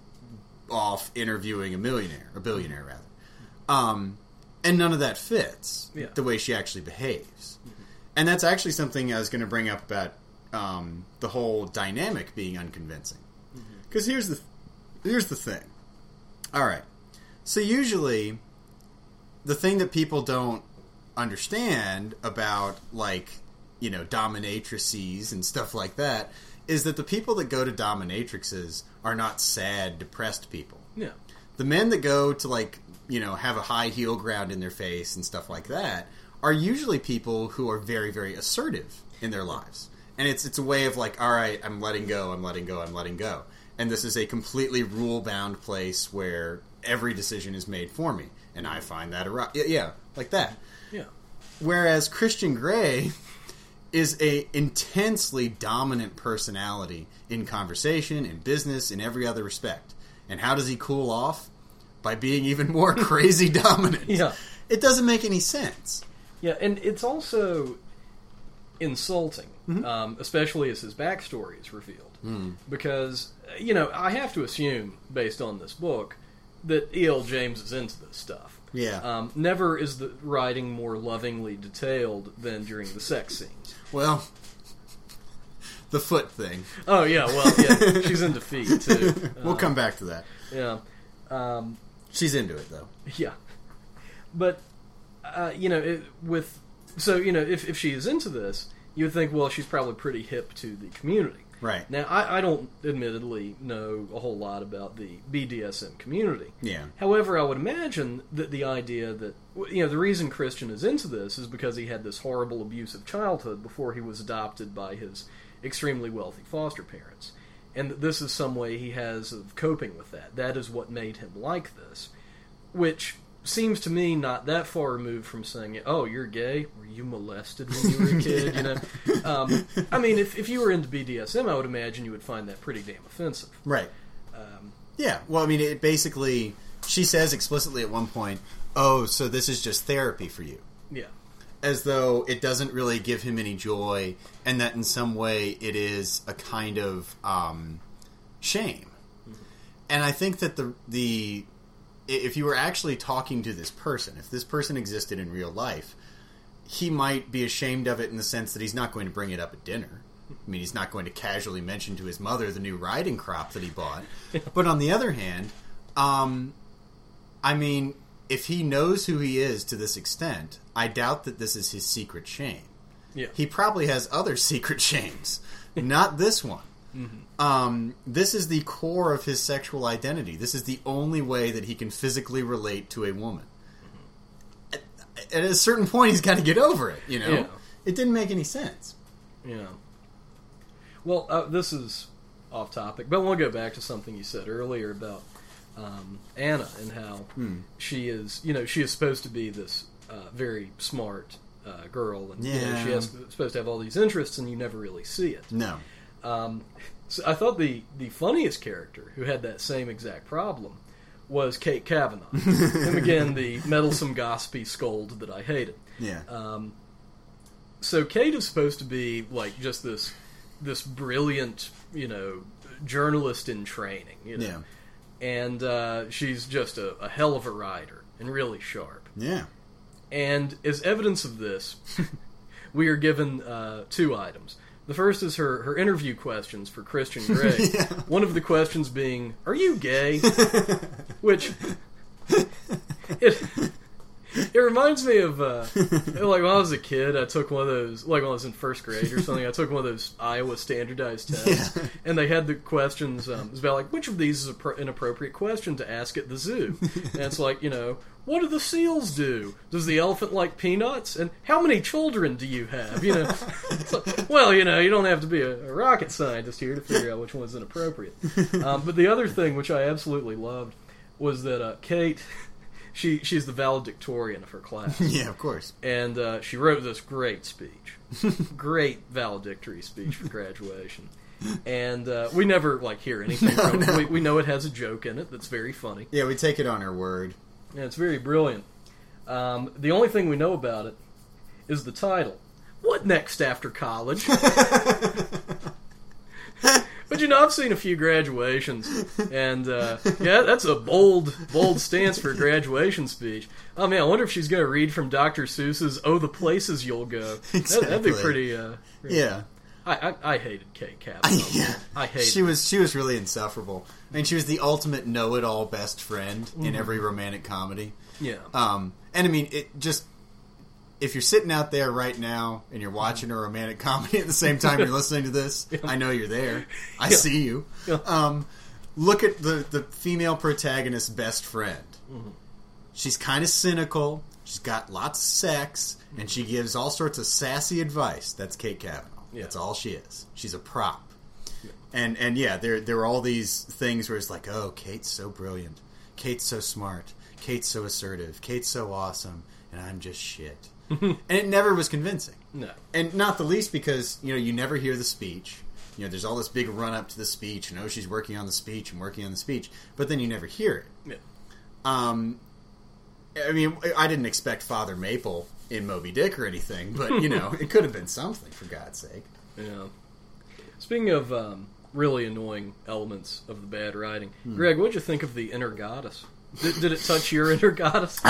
off interviewing a millionaire, a billionaire rather. Um, and none of that fits Yeah. the way she actually behaves. And that's actually something I was going to bring up about um, the whole dynamic being unconvincing. Because here's the here's the thing. All right. So usually, the thing that people don't understand about, like, you know, dominatrices and stuff like that, is that the people that go to dominatrixes are not sad, depressed people. Yeah. The men that go to, like, you know, have a high heel ground in their face and stuff like that are usually people who are very, very assertive in their lives. And it's it's a way of like, all right, I'm letting go, I'm letting go, I'm letting go. And this is a completely rule-bound place where every decision is made for me. And I find that... Ar- yeah, yeah, like that. Yeah. Whereas Christian Grey is a intensely dominant personality in conversation, in business, in every other respect. And how does he cool off? By being even more crazy dominant. Yeah. It doesn't make any sense. Yeah, and it's also insulting, Mm-hmm. um, especially as his backstory is revealed. Mm. Because, you know, I have to assume, based on this book, that E L. James is into this stuff. Yeah. Um, never is the writing more lovingly detailed than during the sex scenes. Well, the foot thing. Oh, yeah, well, yeah, she's into feet, too. We'll Uh, come back to that. Yeah. Um, She's into it, though. Yeah, but uh, you know, it, with so you know, if if she is into this, you would think, well, she's probably pretty hip to the community. Right. Now, I, I don't admittedly know a whole lot about the B D S M community. Yeah. However, I would imagine that the idea that you know the reason Christian is into this is because he had this horrible abusive childhood before he was adopted by his extremely wealthy foster parents. And that this is some way he has of coping with that. That is what made him like this. Which seems to me not that far removed from saying, oh, you're gay? Were you molested when you were a kid? Yeah. You know, um, I mean, if, if you were into B D S M, I would imagine you would find that pretty damn offensive. Right. Um, Yeah. Well, I mean, it basically... She says explicitly at one point, oh, so this is just therapy for you. yeah. As though it doesn't really give him any joy, and that in some way it is a kind of um, shame. Mm-hmm. And I think that the the if you were actually talking to this person, if this person existed in real life, he might be ashamed of it in the sense that he's not going to bring it up at dinner. I mean, he's not going to casually mention to his mother the new riding crop that he bought. But on the other hand, um, I mean... if he knows who he is to this extent, I doubt that this is his secret shame. Yeah. He probably has other secret shames, not this one. Mm-hmm. Um, this is the core of his sexual identity. This is the only way that he can physically relate to a woman. Mm-hmm. At, at a certain point, he's got to get over it, you know? Yeah. It didn't make any sense. Yeah. Well, uh, this is off topic, but we'll go back to something you said earlier about um, Anna and how Hmm. she is, you know, she is supposed to be this uh, very smart uh, girl, and you know, Yeah. she is supposed to have all these interests, and you never really see it. No. Um, so I thought the, the funniest character who had that same exact problem was Kate Kavanaugh. Him again, the meddlesome, gossipy scold that I hated. Yeah. Um, so Kate is supposed to be like just this this brilliant, you know, journalist in training. You know? Yeah. And uh, she's just a, a hell of a writer and really sharp. Yeah. And as evidence of this, we are given uh, two items. The first is her, her interview questions for Christian Grey. Yeah. One of the questions being, "Are you gay?" Which it it reminds me of uh, like when I was a kid. I took one of those, like when I was in first grade or something. I took one of those Iowa standardized tests, Yeah. and they had the questions. Um, it was about like, which of these is a pro- an appropriate question to ask at the zoo? And it's like, you know, what do the seals do? Does the elephant like peanuts? And how many children do you have? You know, it's like, well, you know, you don't have to be a, a rocket scientist here to figure out which one's inappropriate. Um, but the other thing, which I absolutely loved, was that uh, Kate, she she's the valedictorian of her class. Yeah, of course. And uh, she wrote this great speech. Great valedictory speech for graduation. And uh, we never, like, hear anything No, from it. no. We, we know it has a joke in it that's very funny. Yeah, we take it on her word. And it's very brilliant. Um, the only thing we know about it is the title. What next after college? But, you know, I've seen a few graduations, and, uh, yeah, that's a bold, bold stance for a graduation speech. Oh, man, I wonder if she's going to read from Doctor Seuss's Oh, the Places You'll Go. That, that'd be Exactly. pretty, uh... pretty- Yeah. I, I, I hated Kate Kavanaugh. Yeah. I hated She was she was really insufferable. I mean, she was the ultimate know-it-all best friend in every romantic comedy. Yeah. Um, and I mean, it just if you're sitting out there right now and you're watching a romantic comedy at the same time you're listening to this, I know you're there. I Yeah. see you. Yeah. Um, look at the the female protagonist's best friend. Mm-hmm. She's kind of cynical. She's got lots of sex, and she gives all sorts of sassy advice. That's Kate Kavanaugh. Yeah. That's all she is. She's a prop. And and yeah, there there were all these things where it's like, oh, Kate's so brilliant. Kate's so smart. Kate's so assertive. Kate's so awesome. And I'm just shit. And it never was convincing. No. And not the least because, you know, you never hear the speech. You know, there's all this big run-up to the speech. And, oh, she's working on the speech and working on the speech. But then you never hear it. Yeah. Um, I mean, I didn't expect Father Maple in Moby Dick or anything. But, you know, it could have been something, for God's sake. Yeah. Speaking of um, really annoying elements of the bad writing, Hmm. Greg, what'd you think of the inner goddess? Did, did it touch your inner goddess?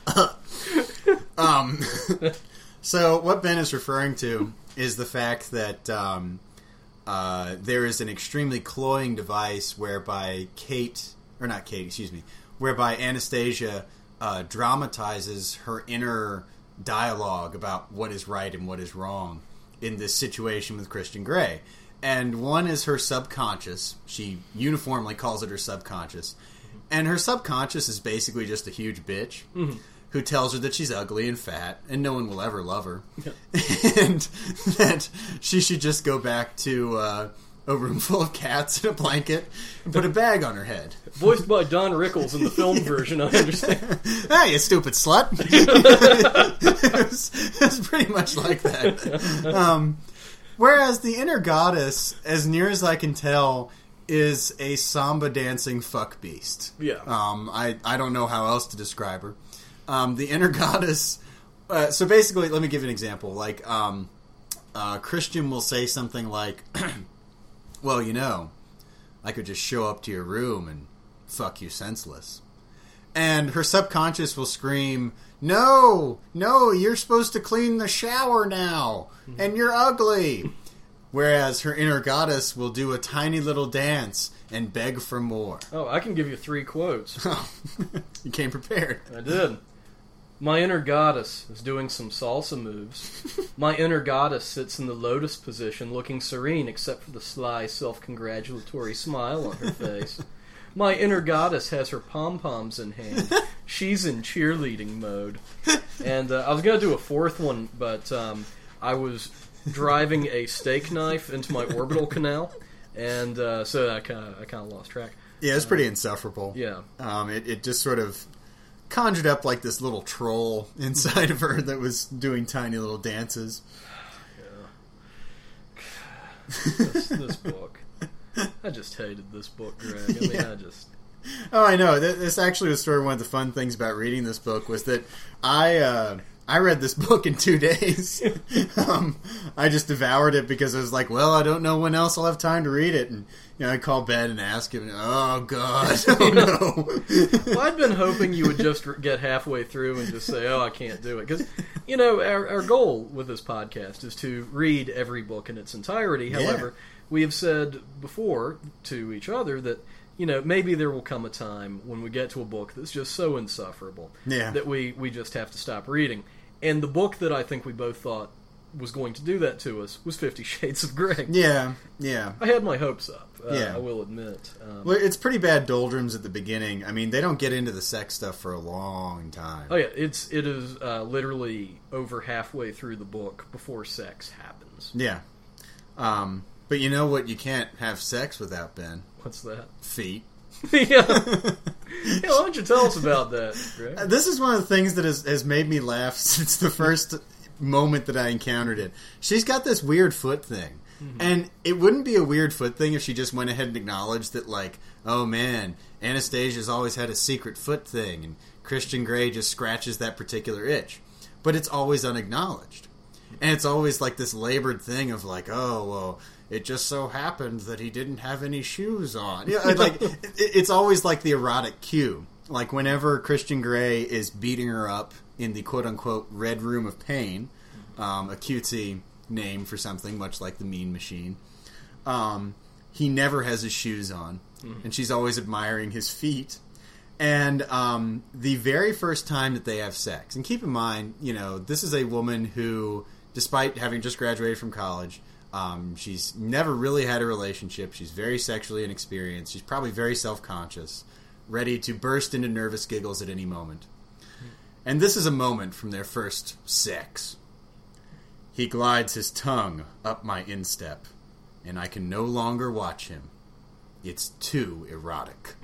Um, so what Ben is referring to is the fact that um, uh, there is an extremely cloying device whereby Kate, or not Kate, excuse me, whereby Anastasia uh, dramatizes her inner dialogue about what is right and what is wrong in this situation with Christian Grey. And one is her subconscious. She uniformly calls it her subconscious. And her subconscious is basically just a huge bitch. Mm-hmm. Who tells her that she's ugly and fat, and no one will ever love her, Yeah. and that she should just go back to uh, a room full of cats and a blanket and put a bag on her head. Voiced by Don Rickles in the film version, I understand. Ah, you stupid slut! it, was, it was pretty much like that. Um, whereas the inner goddess, as near as I can tell, is a samba dancing fuck beast. Yeah. Um, I I don't know how else to describe her. Um, the inner goddess. Uh, so basically, let me give you an example. Like, um, uh, Christian will say something like, "Well, you know, I could just show up to your room and fuck you senseless," and her subconscious will scream, "No, no, you're supposed to clean the shower now, and you're ugly." Whereas her inner goddess will do a tiny little dance and beg for more. Oh, I can give you three quotes. You came prepared. I did. My inner goddess is doing some salsa moves. My inner goddess sits in the lotus position looking serene except for the sly, self-congratulatory smile on her face. My inner goddess has her pom-poms in hand. She's in cheerleading mode. And uh, I was going to do a fourth one, but um, I was driving a steak knife into my orbital canal, and uh, so I kind of I kind of lost track. Yeah, it's pretty insufferable. Yeah. Um, it, it just sort of conjured up like this little troll inside of her that was doing tiny little dances. This, this book. I just hated this book, Greg. I mean, Yeah. I just... Oh, I know. Th- This actually was sort of one of the fun things about reading this book was that I uh, I read this book in two days. um, I just devoured it because I was like, well, I don't know when else I'll have time to read it. And, you know, I called Ben and asked him, oh, God, oh, no. Well, I'd been hoping you would just get halfway through and just say, oh, I can't do it. Because, you know, our, our goal with this podcast is to read every book in its entirety. Yeah. However, we have said before to each other that, you know, maybe there will come a time when we get to a book that's just so insufferable Yeah. that we, we just have to stop reading. And the book that I think we both thought was going to do that to us was Fifty Shades of Grey. Yeah, yeah. I had my hopes up, uh, Yeah. I will admit. Um, Well, it's pretty bad doldrums at the beginning. I mean, they don't get into the sex stuff for a long time. oh yeah, it's it is uh, literally over halfway through the book before sex happens. Yeah. Um, but you know what you can't have sex without, Ben? What's that? Feet. yeah. yeah. Why don't you tell us about that, Greg? This is one of the things that has, has made me laugh since the first moment that I encountered it. She's got this weird foot thing. Mm-hmm. And it wouldn't be a weird foot thing if she just went ahead and acknowledged that, like, oh man, Anastasia's always had a secret foot thing, and Christian Grey just scratches that particular itch. But it's always unacknowledged. And it's always like this labored thing of like, oh, well, it just so happened that he didn't have any shoes on. Yeah, like it, it's always like the erotic cue. Like whenever Christian Grey is beating her up in the quote-unquote Red Room of Pain, um, a cutesy name for something, much like the Mean Machine, um, he never has his shoes on. Mm-hmm. And she's always admiring his feet. And um, the very first time that they have sex, and keep in mind, you know, this is a woman who, despite having just graduated from college, um, she's never really had a relationship. She's very sexually inexperienced. She's probably very self-conscious, ready to burst into nervous giggles at any moment. And this is a moment from their first sex. He glides his tongue up my instep, and I can no longer watch him. It's too erotic.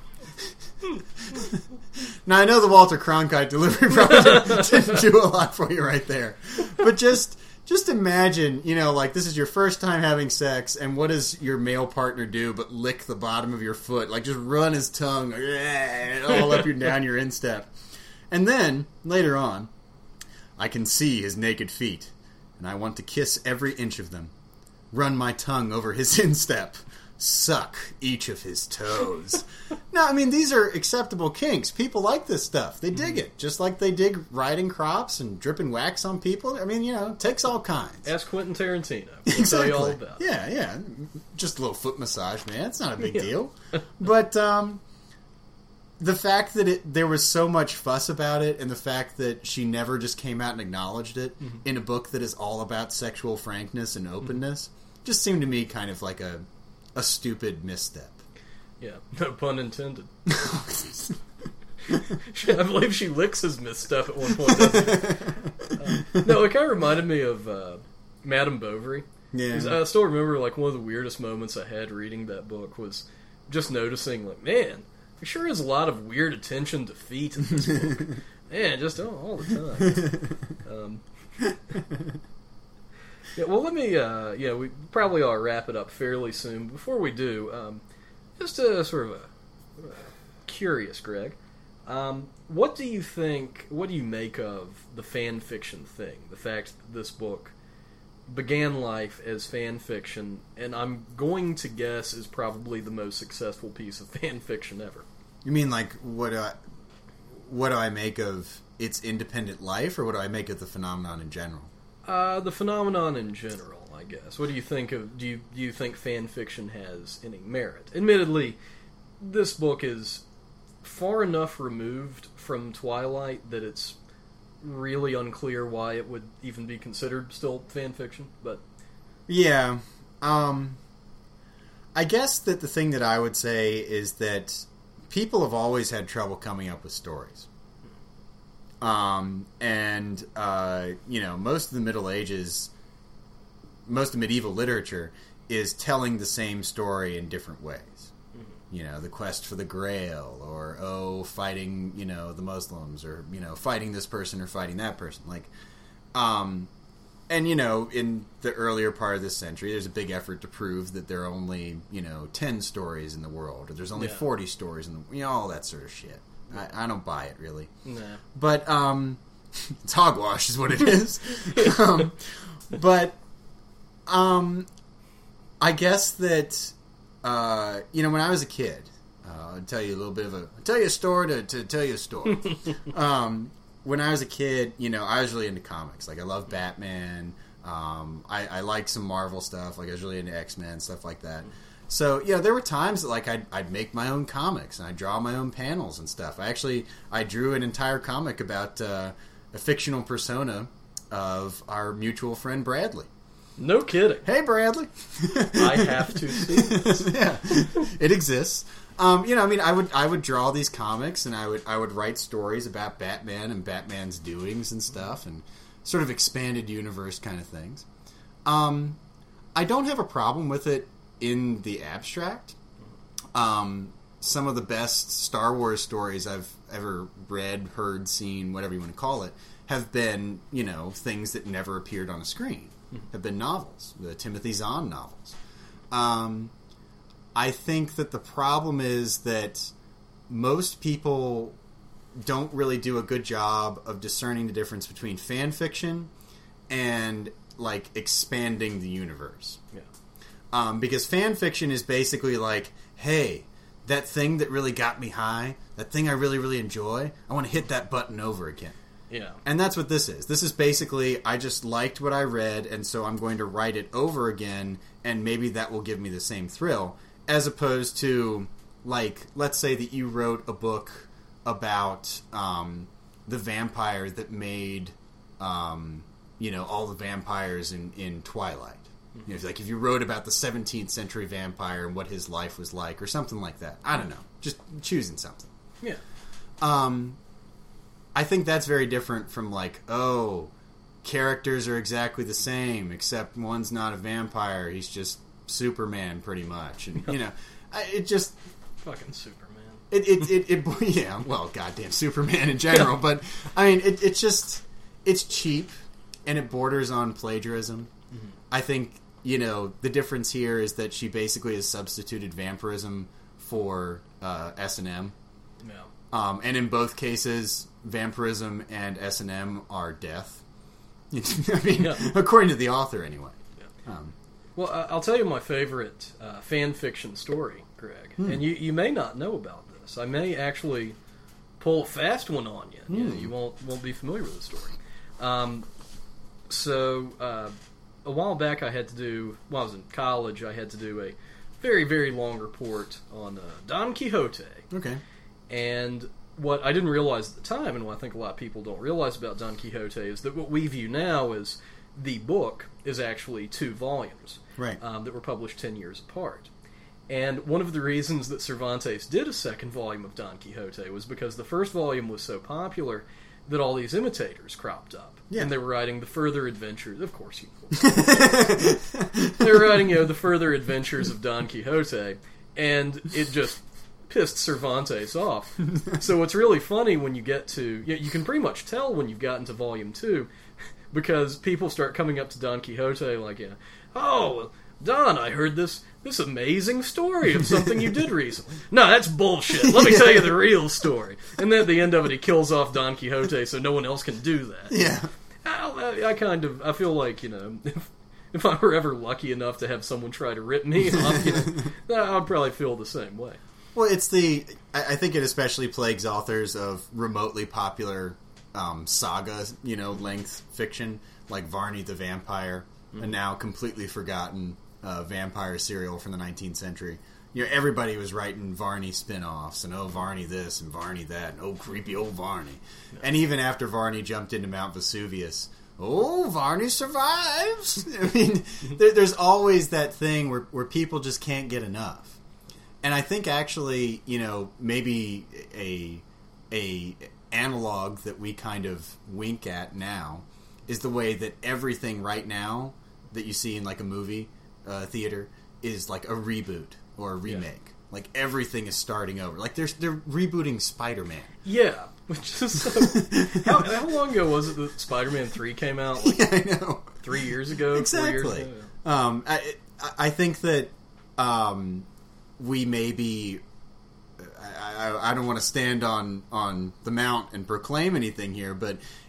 Now, I know the Walter Cronkite delivery probably didn't, didn't do a lot for you right there. But just just imagine, you know, like this is your first time having sex, and what does your male partner do but lick the bottom of your foot? Like just run his tongue all up and down your instep. And then, later on, I can see his naked feet, and I want to kiss every inch of them. Run my tongue over his instep. Suck each of his toes. No, I mean, these are acceptable kinks. People like this stuff. They dig it. Just like they dig riding crops and dripping wax on people. I mean, you know, it takes all kinds. Ask Quentin Tarantino. He'll Exactly. tell you all about it. Yeah, yeah. Just a little foot massage, man. It's not a big yeah. deal. But um, the fact that it, there was so much fuss about it, and the fact that she never just came out and acknowledged it mm-hmm. in a book that is all about sexual frankness and openness, mm-hmm. just seemed to me kind of like a a stupid misstep. Yeah, no pun intended. I believe she licks his misstep at one point, doesn't uh, no, it kind of reminded me of uh, Madame Bovary. Yeah. I still remember, like, one of the weirdest moments I had reading that book was just noticing, like, man, there sure is a lot of weird attention to feet in this book. Man, just all, all the time. Um, yeah, well, let me, uh, yeah, we probably ought to wrap it up fairly soon. Before we do, um, just a sort of a, uh, curious, Greg, um, what do you think, what do you make of the fan fiction thing? The fact that this book began life as fan fiction, and I'm going to guess is probably the most successful piece of fan fiction ever. You mean, like, what do I, what do I make of its independent life, or what do I make of the phenomenon in general? Uh, the phenomenon in general, I guess. What do you think of? Do you do you think fan fiction has any merit? Admittedly, this book is far enough removed from Twilight that it's really unclear why it would even be considered still fan fiction. But yeah, um, I guess that the thing that I would say is that people have always had trouble coming up with stories. Um, and, uh, you know, most of the Middle Ages, most of medieval literature is telling the same story in different ways. Mm-hmm. You know, the quest for the Grail, or, oh, fighting, you know, the Muslims, or, you know, fighting this person or fighting that person. Like, um, and, you know, in the earlier part of this century, there's a big effort to prove that there are only, you know, ten stories in the world, or there's only yeah. forty stories in the, you know, all that sort of shit. I, I don't buy it, really. Nah. But, um, it's hogwash, is what it is. um, but um, I guess that uh, you know, when I was a kid, uh, I'll tell you a little bit of a I'll tell you a story to, to tell you a story. um, when I was a kid, you know, I was really into comics. Like I love Batman. Um, I, I like some Marvel stuff. Like I was really into X-Men, stuff like that. So, you know, there were times that, like, I'd, I'd make my own comics, and I'd draw my own panels and stuff. I actually, I drew an entire comic about uh, a fictional persona of our mutual friend Bradley. No kidding. Hey, Bradley. I have to see this. Yeah, it exists. Um, you know, I mean, I would I would draw these comics, and I would I would write stories about Batman and Batman's doings and stuff, and sort of expanded universe kind of things. Um, I don't have a problem with it in the abstract. Um, some of the best Star Wars stories I've ever read, heard, seen, whatever you want to call it, have been, you know, things that never appeared on a screen. Have been novels, the Timothy Zahn novels. Um, I think that the problem is that most people don't really do a good job of discerning the difference between fan fiction and, like, expanding the universe. Yeah. Um, because fan fiction is basically like, hey, that thing that really got me high, that thing I really, really enjoy, I want to hit that button over again. Yeah. And that's what this is. This is basically, I just liked what I read, and so I'm going to write it over again, and maybe that will give me the same thrill, as opposed to, like, let's say that you wrote a book about um, the vampire that made, um, you know, all the vampires in, in Twilight. You know, it's like if you wrote about the seventeenth century vampire and what his life was like, or something like that. I don't know. Just choosing something. Yeah. Um, I think that's very different from, like, oh, characters are exactly the same, except one's not a vampire. He's just Superman, pretty much. And, you know, I- it just... Fucking Superman. It, it, it, it, yeah, well, goddamn Superman in general. But, I mean, it, it's just... It's cheap, and it borders on plagiarism. Mm-hmm. I think... You know, the difference here is that she basically has substituted vampirism for uh, S and M. Yeah. Um, and in both cases, vampirism and S and M are death. I mean, yeah. According to the author, anyway. Yeah. Um, well, I'll tell you my favorite uh, fan fiction story, Greg. Hmm. And you, you may not know about this. I may actually pull a fast one on you. Hmm. You, know, you won't won't be familiar with the story. Um, so... Uh, A while back, I had to do, while I was in college, I had to do a very, very long report on uh, Don Quixote. Okay. And what I didn't realize at the time, and what I think a lot of people don't realize about Don Quixote, is that what we view now as the book is actually two volumes. Right. Um, that were published ten years apart. And one of the reasons that Cervantes did a second volume of Don Quixote was because the first volume was so popular that all these imitators cropped up. Yeah. And they were writing the further adventures, of course you they were writing, you know, the further adventures of Don Quixote, and it just pissed Cervantes off. So what's really funny when you get to, you, know, you can pretty much tell when you've gotten to volume two, because people start coming up to Don Quixote like, you know, oh, Don, I heard this this amazing story of something you did recently. No, that's bullshit. Let me tell you the real story. And then at the end of it, he kills off Don Quixote so no one else can do that. Yeah. I, I kind of, I feel like, you know, if, if I were ever lucky enough to have someone try to rip me off, you know, I'd probably feel the same way. Well, it's the, I think it especially plagues authors of remotely popular um, saga, you know, length fiction, like Varney the Vampire, mm-hmm. and now completely forgotten uh, vampire serial from the nineteenth century. You know, everybody was writing Varney spin-offs, and oh, Varney this, and Varney that, and oh, creepy old Varney. Yeah. And even after Varney jumped into Mount Vesuvius, oh, Varney survives! I mean, there, there's always that thing where, where people just can't get enough. And I think actually, you know, maybe a a analog that we kind of wink at now is the way that everything right now that you see in like a movie uh, theater is like a reboot or a remake. Yeah. Like everything is starting over. Like they're they're rebooting Spider-Man. Yeah, which is so, how, how long ago was it that Spider-Man three came out? Like yeah, I know. Three years ago. Exactly. Four years ago? Um, I I think that um, we may be. I, I, I don't want to stand on on the mount and proclaim anything here, but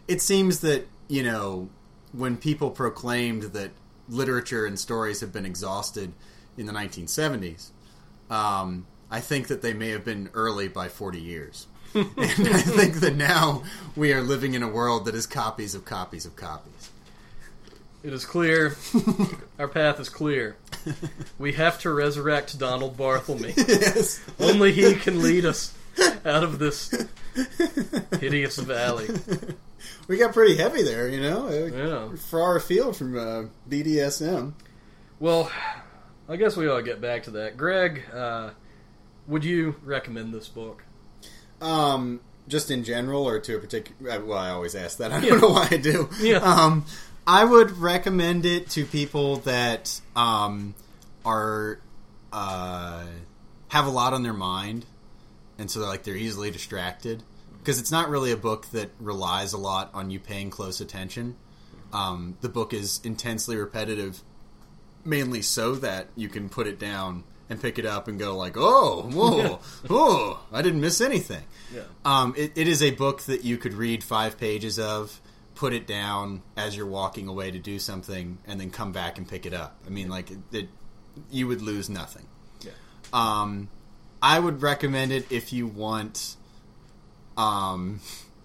it seems that, you know, when people proclaimed that literature and stories have been exhausted in the nineteen seventies, um, I think that they may have been early by forty years. And I think that now we are living in a world that is copies of copies of copies. It is clear. Our path is clear. We have to resurrect Donald Barthelme. Yes. Only he can lead us out of this hideous valley. We got pretty heavy there, you know? Yeah. Far afield from uh, B D S M. Well, I guess we ought to get back to that. Greg, uh, would you recommend this book? Um, just in general, or to a particular... Well, I always ask that. I don't Yeah. know why I do. Yeah. Um, I would recommend it to people that um, are... Uh, have a lot on their mind, and so they're, like, they're easily distracted. Because it's not really a book that relies a lot on you paying close attention. Um, the book is intensely repetitive, mainly so that you can put it down and pick it up and go like, oh, whoa, oh, I didn't miss anything. Yeah. Um, it, it is a book that you could read five pages of, put it down as you're walking away to do something, and then come back and pick it up. I mean, like, it, it, you would lose nothing. Yeah. Um, I would recommend it if you want um,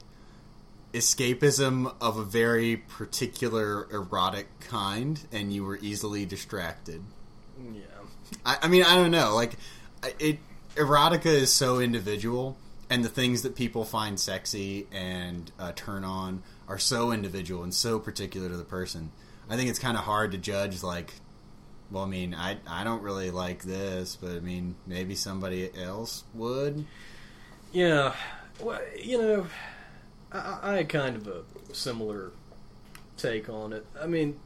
escapism of a very particular erotic kind, and you were easily distracted. Yeah. I, I mean, I don't know. Like, it erotica is so individual, and the things that people find sexy and uh, turn on are so individual and so particular to the person. I think it's kind of hard to judge, like, well, I mean, I, I don't really like this, but, I mean, maybe somebody else would. Yeah. Well, you know, I, I had kind of a similar take on it. I mean,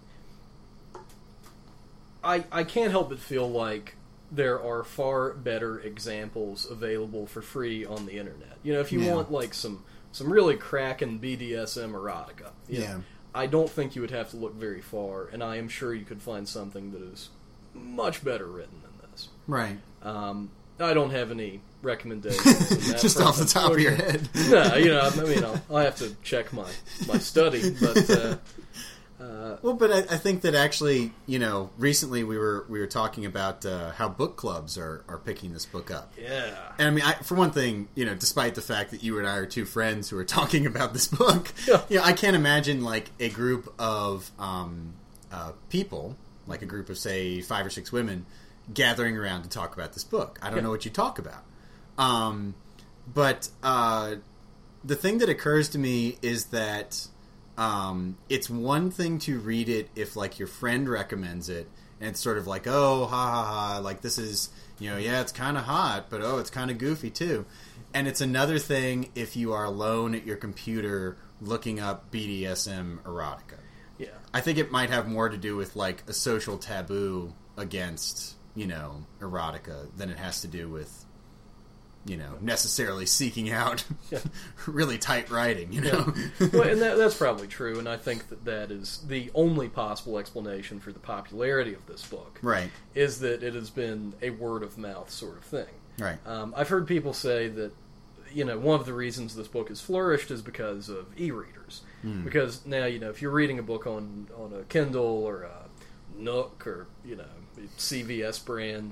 I I can't help but feel like there are far better examples available for free on the internet. You know, if you Yeah. want, like, some, some really cracking B D S M erotica, you Yeah. know, I don't think you would have to look very far, and I am sure you could find something that is much better written than this. Right. Um, I don't have any recommendations. in that Just front, off the top of your unfortunately. head. No, you know, I mean, I'll, I'll have to check my, my study, but uh, uh, Well, but I, I think that actually, you know, recently we were we were talking about uh, how book clubs are, are picking this book up. yeah. And I mean, I, for one thing, you know, despite the fact that you and I are two friends who are talking about this book, Yeah. you know, I can't imagine like a group of um, uh, people, like a group of say five or six women, gathering around to talk about this book. I don't Yeah. know what you talk about. Um, but uh, the thing that occurs to me is that um, it's one thing to read it if like your friend recommends it, and it's sort of like, oh, ha ha ha, like this is, you know, yeah, it's kind of hot, but oh, it's kind of goofy too. And it's another thing if you are alone at your computer looking up B D S M erotica. Yeah. I think it might have more to do with like a social taboo against, you know, erotica than it has to do with, you know, necessarily seeking out Yeah. really tight writing, you know? Well, and that, that's probably true, and I think that that is the only possible explanation for the popularity of this book. Right, Is that it has been a word-of-mouth sort of thing. right. Um, I've heard people say that, you know, one of the reasons this book has flourished is because of e-readers. Hmm. Because now, you know, if you're reading a book on, on a Kindle or a Nook or, you know, C V S brand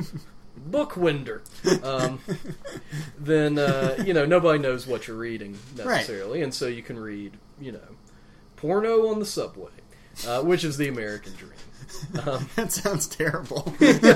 Bookwinder, um, then, uh, you know, nobody knows what you're reading necessarily. And so you can read, you know, porno on the subway, uh, which is the American dream. Um, That sounds terrible.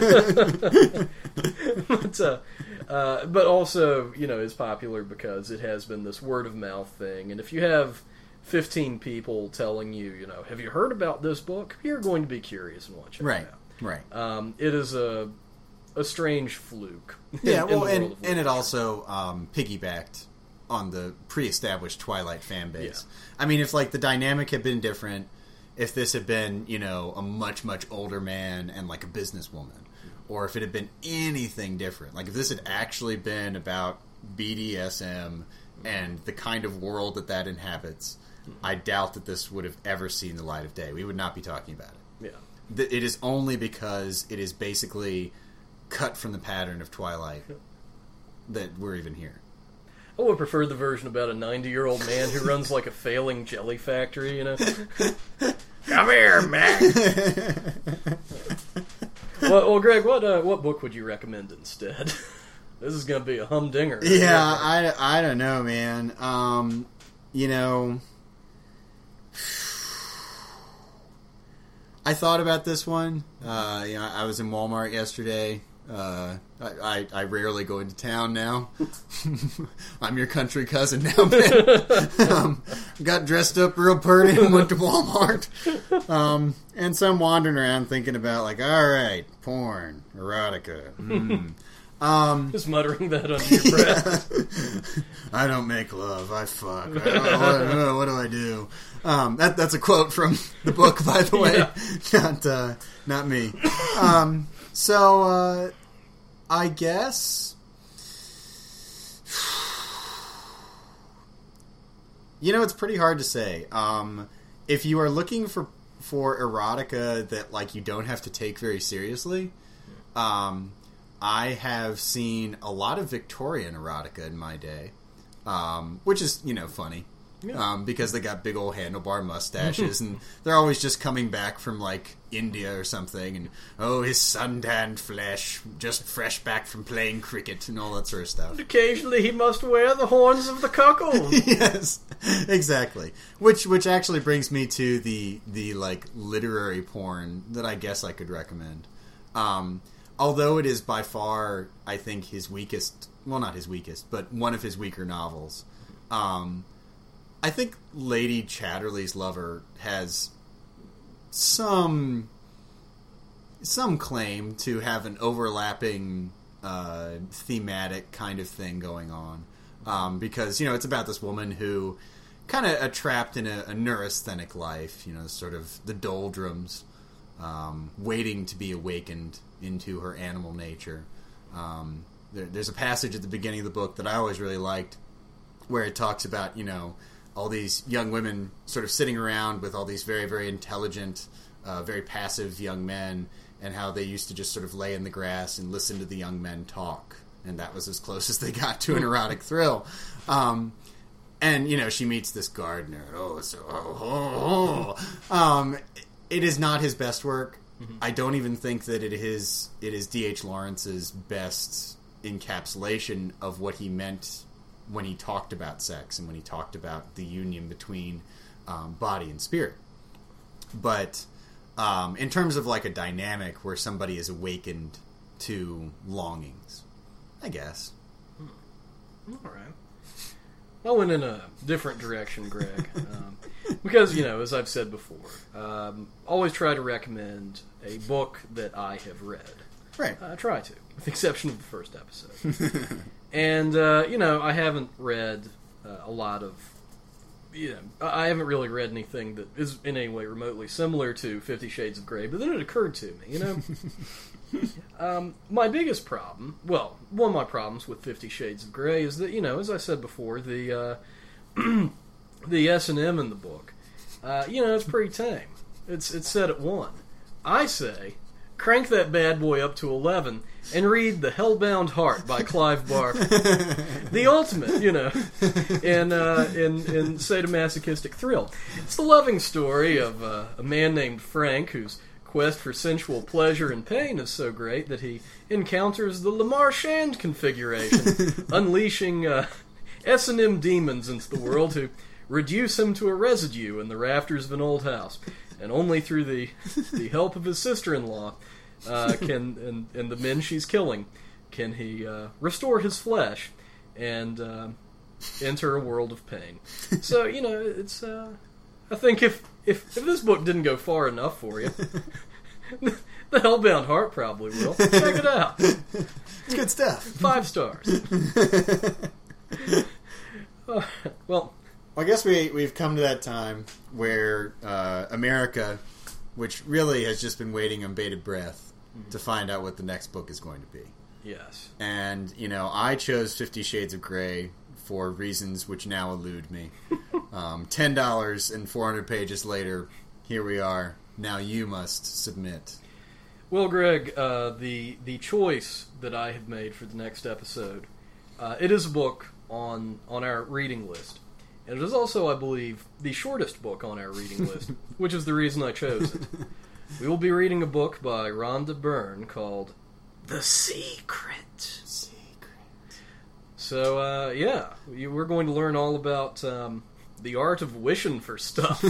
but, uh, uh, but also, you know, is popular because it has been this word of mouth thing. And if you have fifteen people telling you, you know, have you heard about this book? You're going to be curious and watch it Right, out. right. Um, it is a a strange fluke. in- Yeah, in well, the and, world of and it literature. also um, piggybacked on the pre-established Twilight fan base. Yeah. I mean, if like the dynamic had been different, if this had been, you know, a much, much older man and like a businesswoman, or if it had been anything different, like if this had actually been about B D S M and the kind of world that that inhabits, I doubt that this would have ever seen the light of day. We would not be talking about it. Yeah. Th- It is only because it is basically cut from the pattern of Twilight that we're even here. I would prefer the version about a ninety-year-old man who runs like a failing jelly factory, you know? Come here, Mac! well, well, Greg, what uh, what book would you recommend instead? This is going to be a humdinger. Yeah, I, I don't know, man. Um, you know... I thought about this one. Uh, you know, I was in Walmart yesterday. Uh, I, I, I rarely go into town now. I'm your country cousin now, man. um, got dressed up real pretty and went to Walmart. Um, and so I'm wandering around thinking about, like, all right, porn, erotica. Mm. Um, Just muttering that under your breath. Yeah. I don't make love. I fuck. I don't, what, what do I do? Um, that, that's a quote from the book, by the way. Yeah. Not, uh, not me. Um, so, uh, I guess... You know, it's pretty hard to say. Um, if you are looking for, for erotica that, like, you don't have to take very seriously... Um... I have seen a lot of Victorian erotica in my day, um, which is, you know, funny, yeah. um, because they got big old handlebar mustaches, and they're always just coming back from, like, India or something, and, oh, his suntanned flesh, just fresh back from playing cricket, and all that sort of stuff. And occasionally he must wear the horns of the cuckold. Yes, exactly. Which which actually brings me to the, the, like, literary porn that I guess I could recommend. Um... Although it is by far, I think, his weakest... Well, not his weakest, but one of his weaker novels. Um, I think Lady Chatterley's Lover has some... some claim to have an overlapping uh, thematic kind of thing going on. Um, because, you know, it's about this woman who kind of uh, trapped in a, a neurasthenic life, you know, sort of the doldrums, um, waiting to be awakened into her animal nature. Um, there, there's a passage at the beginning of the book that I always really liked, where it talks about, you know, all these young women sort of sitting around with all these very, very intelligent, uh, very passive young men, and how they used to just sort of lay in the grass and listen to the young men talk. And that was as close as they got to an erotic thrill. Um, and, you know, she meets this gardener. Oh, so, oh, oh, oh. Um, it is not his best work. Mm-hmm. I don't even think that it is it is D H. Lawrence's best encapsulation of what he meant when he talked about sex and when he talked about the union between um, body and spirit. But um, in terms of like a dynamic where somebody is awakened to longings, I guess. Hmm. All right. I went in a different direction, Greg. Um, because, you know, as I've said before, um, always try to recommend a book that I have read. Right. I try to, with the exception of the first episode. And, uh, you know, I haven't read uh, a lot of... You know, I haven't really read anything that is in any way remotely similar to Fifty Shades of Grey, but then it occurred to me, you know... Um, my biggest problem, well, one of my problems with Fifty Shades of Grey is that, you know, as I said before, the uh, the S and M in the book, uh, you know, it's pretty tame. It's it's set at one. I say, crank that bad boy up to eleven and read The Hellbound Heart by Clive Barker. The ultimate, you know, in, uh, in, in sadomasochistic thrill. It's the loving story of uh, a man named Frank who's quest for sensual pleasure and pain is so great that he encounters the Lamar Shand configuration, unleashing uh, S and M demons into the world who reduce him to a residue in the rafters of an old house. And only through the the help of his sister-in-law uh, can and, and the men she's killing can he uh, restore his flesh and uh, enter a world of pain. So, you know, it's... Uh, I think if, if if this book didn't go far enough for you, The Hellbound Heart probably will. Check it out. It's good stuff. Five stars. uh, well, I guess we, we've come to that time where uh, America, which really has just been waiting on bated breath mm-hmm. to find out what the next book is going to be. Yes. And, you know, I chose Fifty Shades of Grey for reasons which now elude me. Um, ten dollars and four hundred pages later, here we are. Now you must submit. Well, Greg, uh, the the choice that I have made for the next episode, uh, it is a book on on our reading list. And it is also, I believe, the shortest book on our reading list, which is the reason I chose it. We will be reading a book by Rhonda Byrne called The Secret. Secret. So, uh, yeah, we- we're going to learn all about um, the art of wishing for stuff.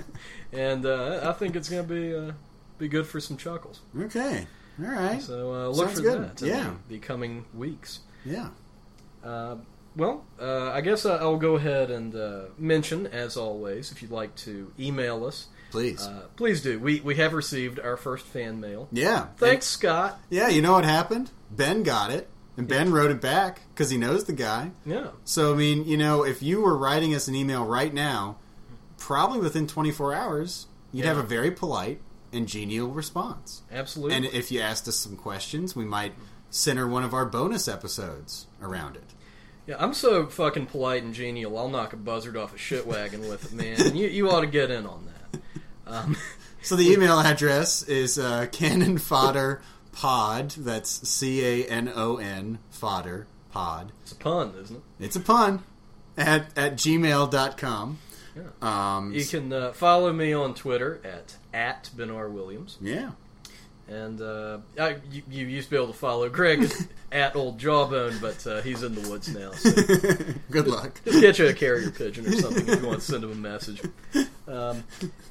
And uh, I think it's going to be uh, be good for some chuckles. Okay. All right. So uh, look Sounds for good. that in Yeah. the, the coming weeks. Yeah. Uh, well, uh, I guess I'll go ahead and uh, mention, as always, if you'd like to email us, Please. uh, please do. We we have received our first fan mail. yeah. Thanks, Scott. And- yeah, you know what happened? Ben got it, and Ben wrote it back because he knows the guy. Yeah, So, I mean, you know, if you were writing us an email right now, probably within twenty-four hours, you'd Yeah. have a very polite and genial response. absolutely. And if you asked us some questions, we might center one of our bonus episodes around it. Yeah, I'm so fucking polite and genial, I'll knock a buzzard off a shit wagon with it, man. And you, you ought to get in on that. Um, So the email address is uh, Cannon Fodder Pod. That's C A N O N Fodder Pod. it's a pun, isn't it? It's a pun. At, at gmail dot com. Yeah. Um, You can uh, follow me on Twitter at, at Ben R. Williams. yeah. And uh, I, you, you used to be able to follow Greg at Old Jawbone, but uh, he's in the woods now. So Good luck. just get you a carrier pigeon or something if you want to send him a message. Um,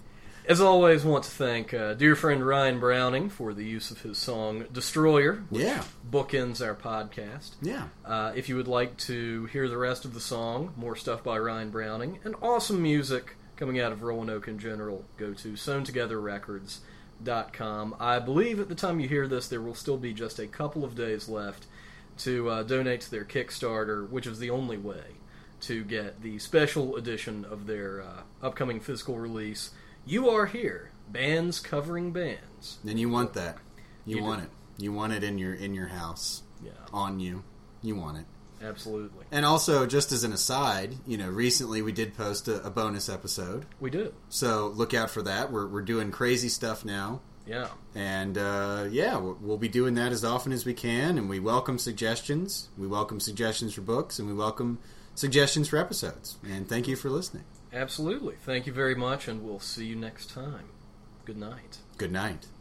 as always, want to thank uh, dear friend Ryan Browning for the use of his song Destroyer, which Yeah. bookends our podcast. Yeah. Uh, if you would like to hear the rest of the song, more stuff by Ryan Browning, and awesome music coming out of Roanoke in general, go to sewn together records dot com. I believe at the time you hear this, there will still be just a couple of days left to uh, donate to their Kickstarter, which is the only way to get the special edition of their uh, upcoming physical release, You Are Here, Bands Covering Bands. And you want that. You, You want do. it. You want it in your in your house. Yeah, On you. You want it. absolutely. And also, just as an aside, you know, recently we did post a, a bonus episode. We do. So look out for that. We're, we're doing crazy stuff now. Yeah. And, uh, yeah, we'll, we'll be doing that as often as we can. And we welcome suggestions. We welcome suggestions for books. And we welcome suggestions for episodes. And thank you for listening. Absolutely. Thank you very much, and we'll see you next time. Good night. Good night.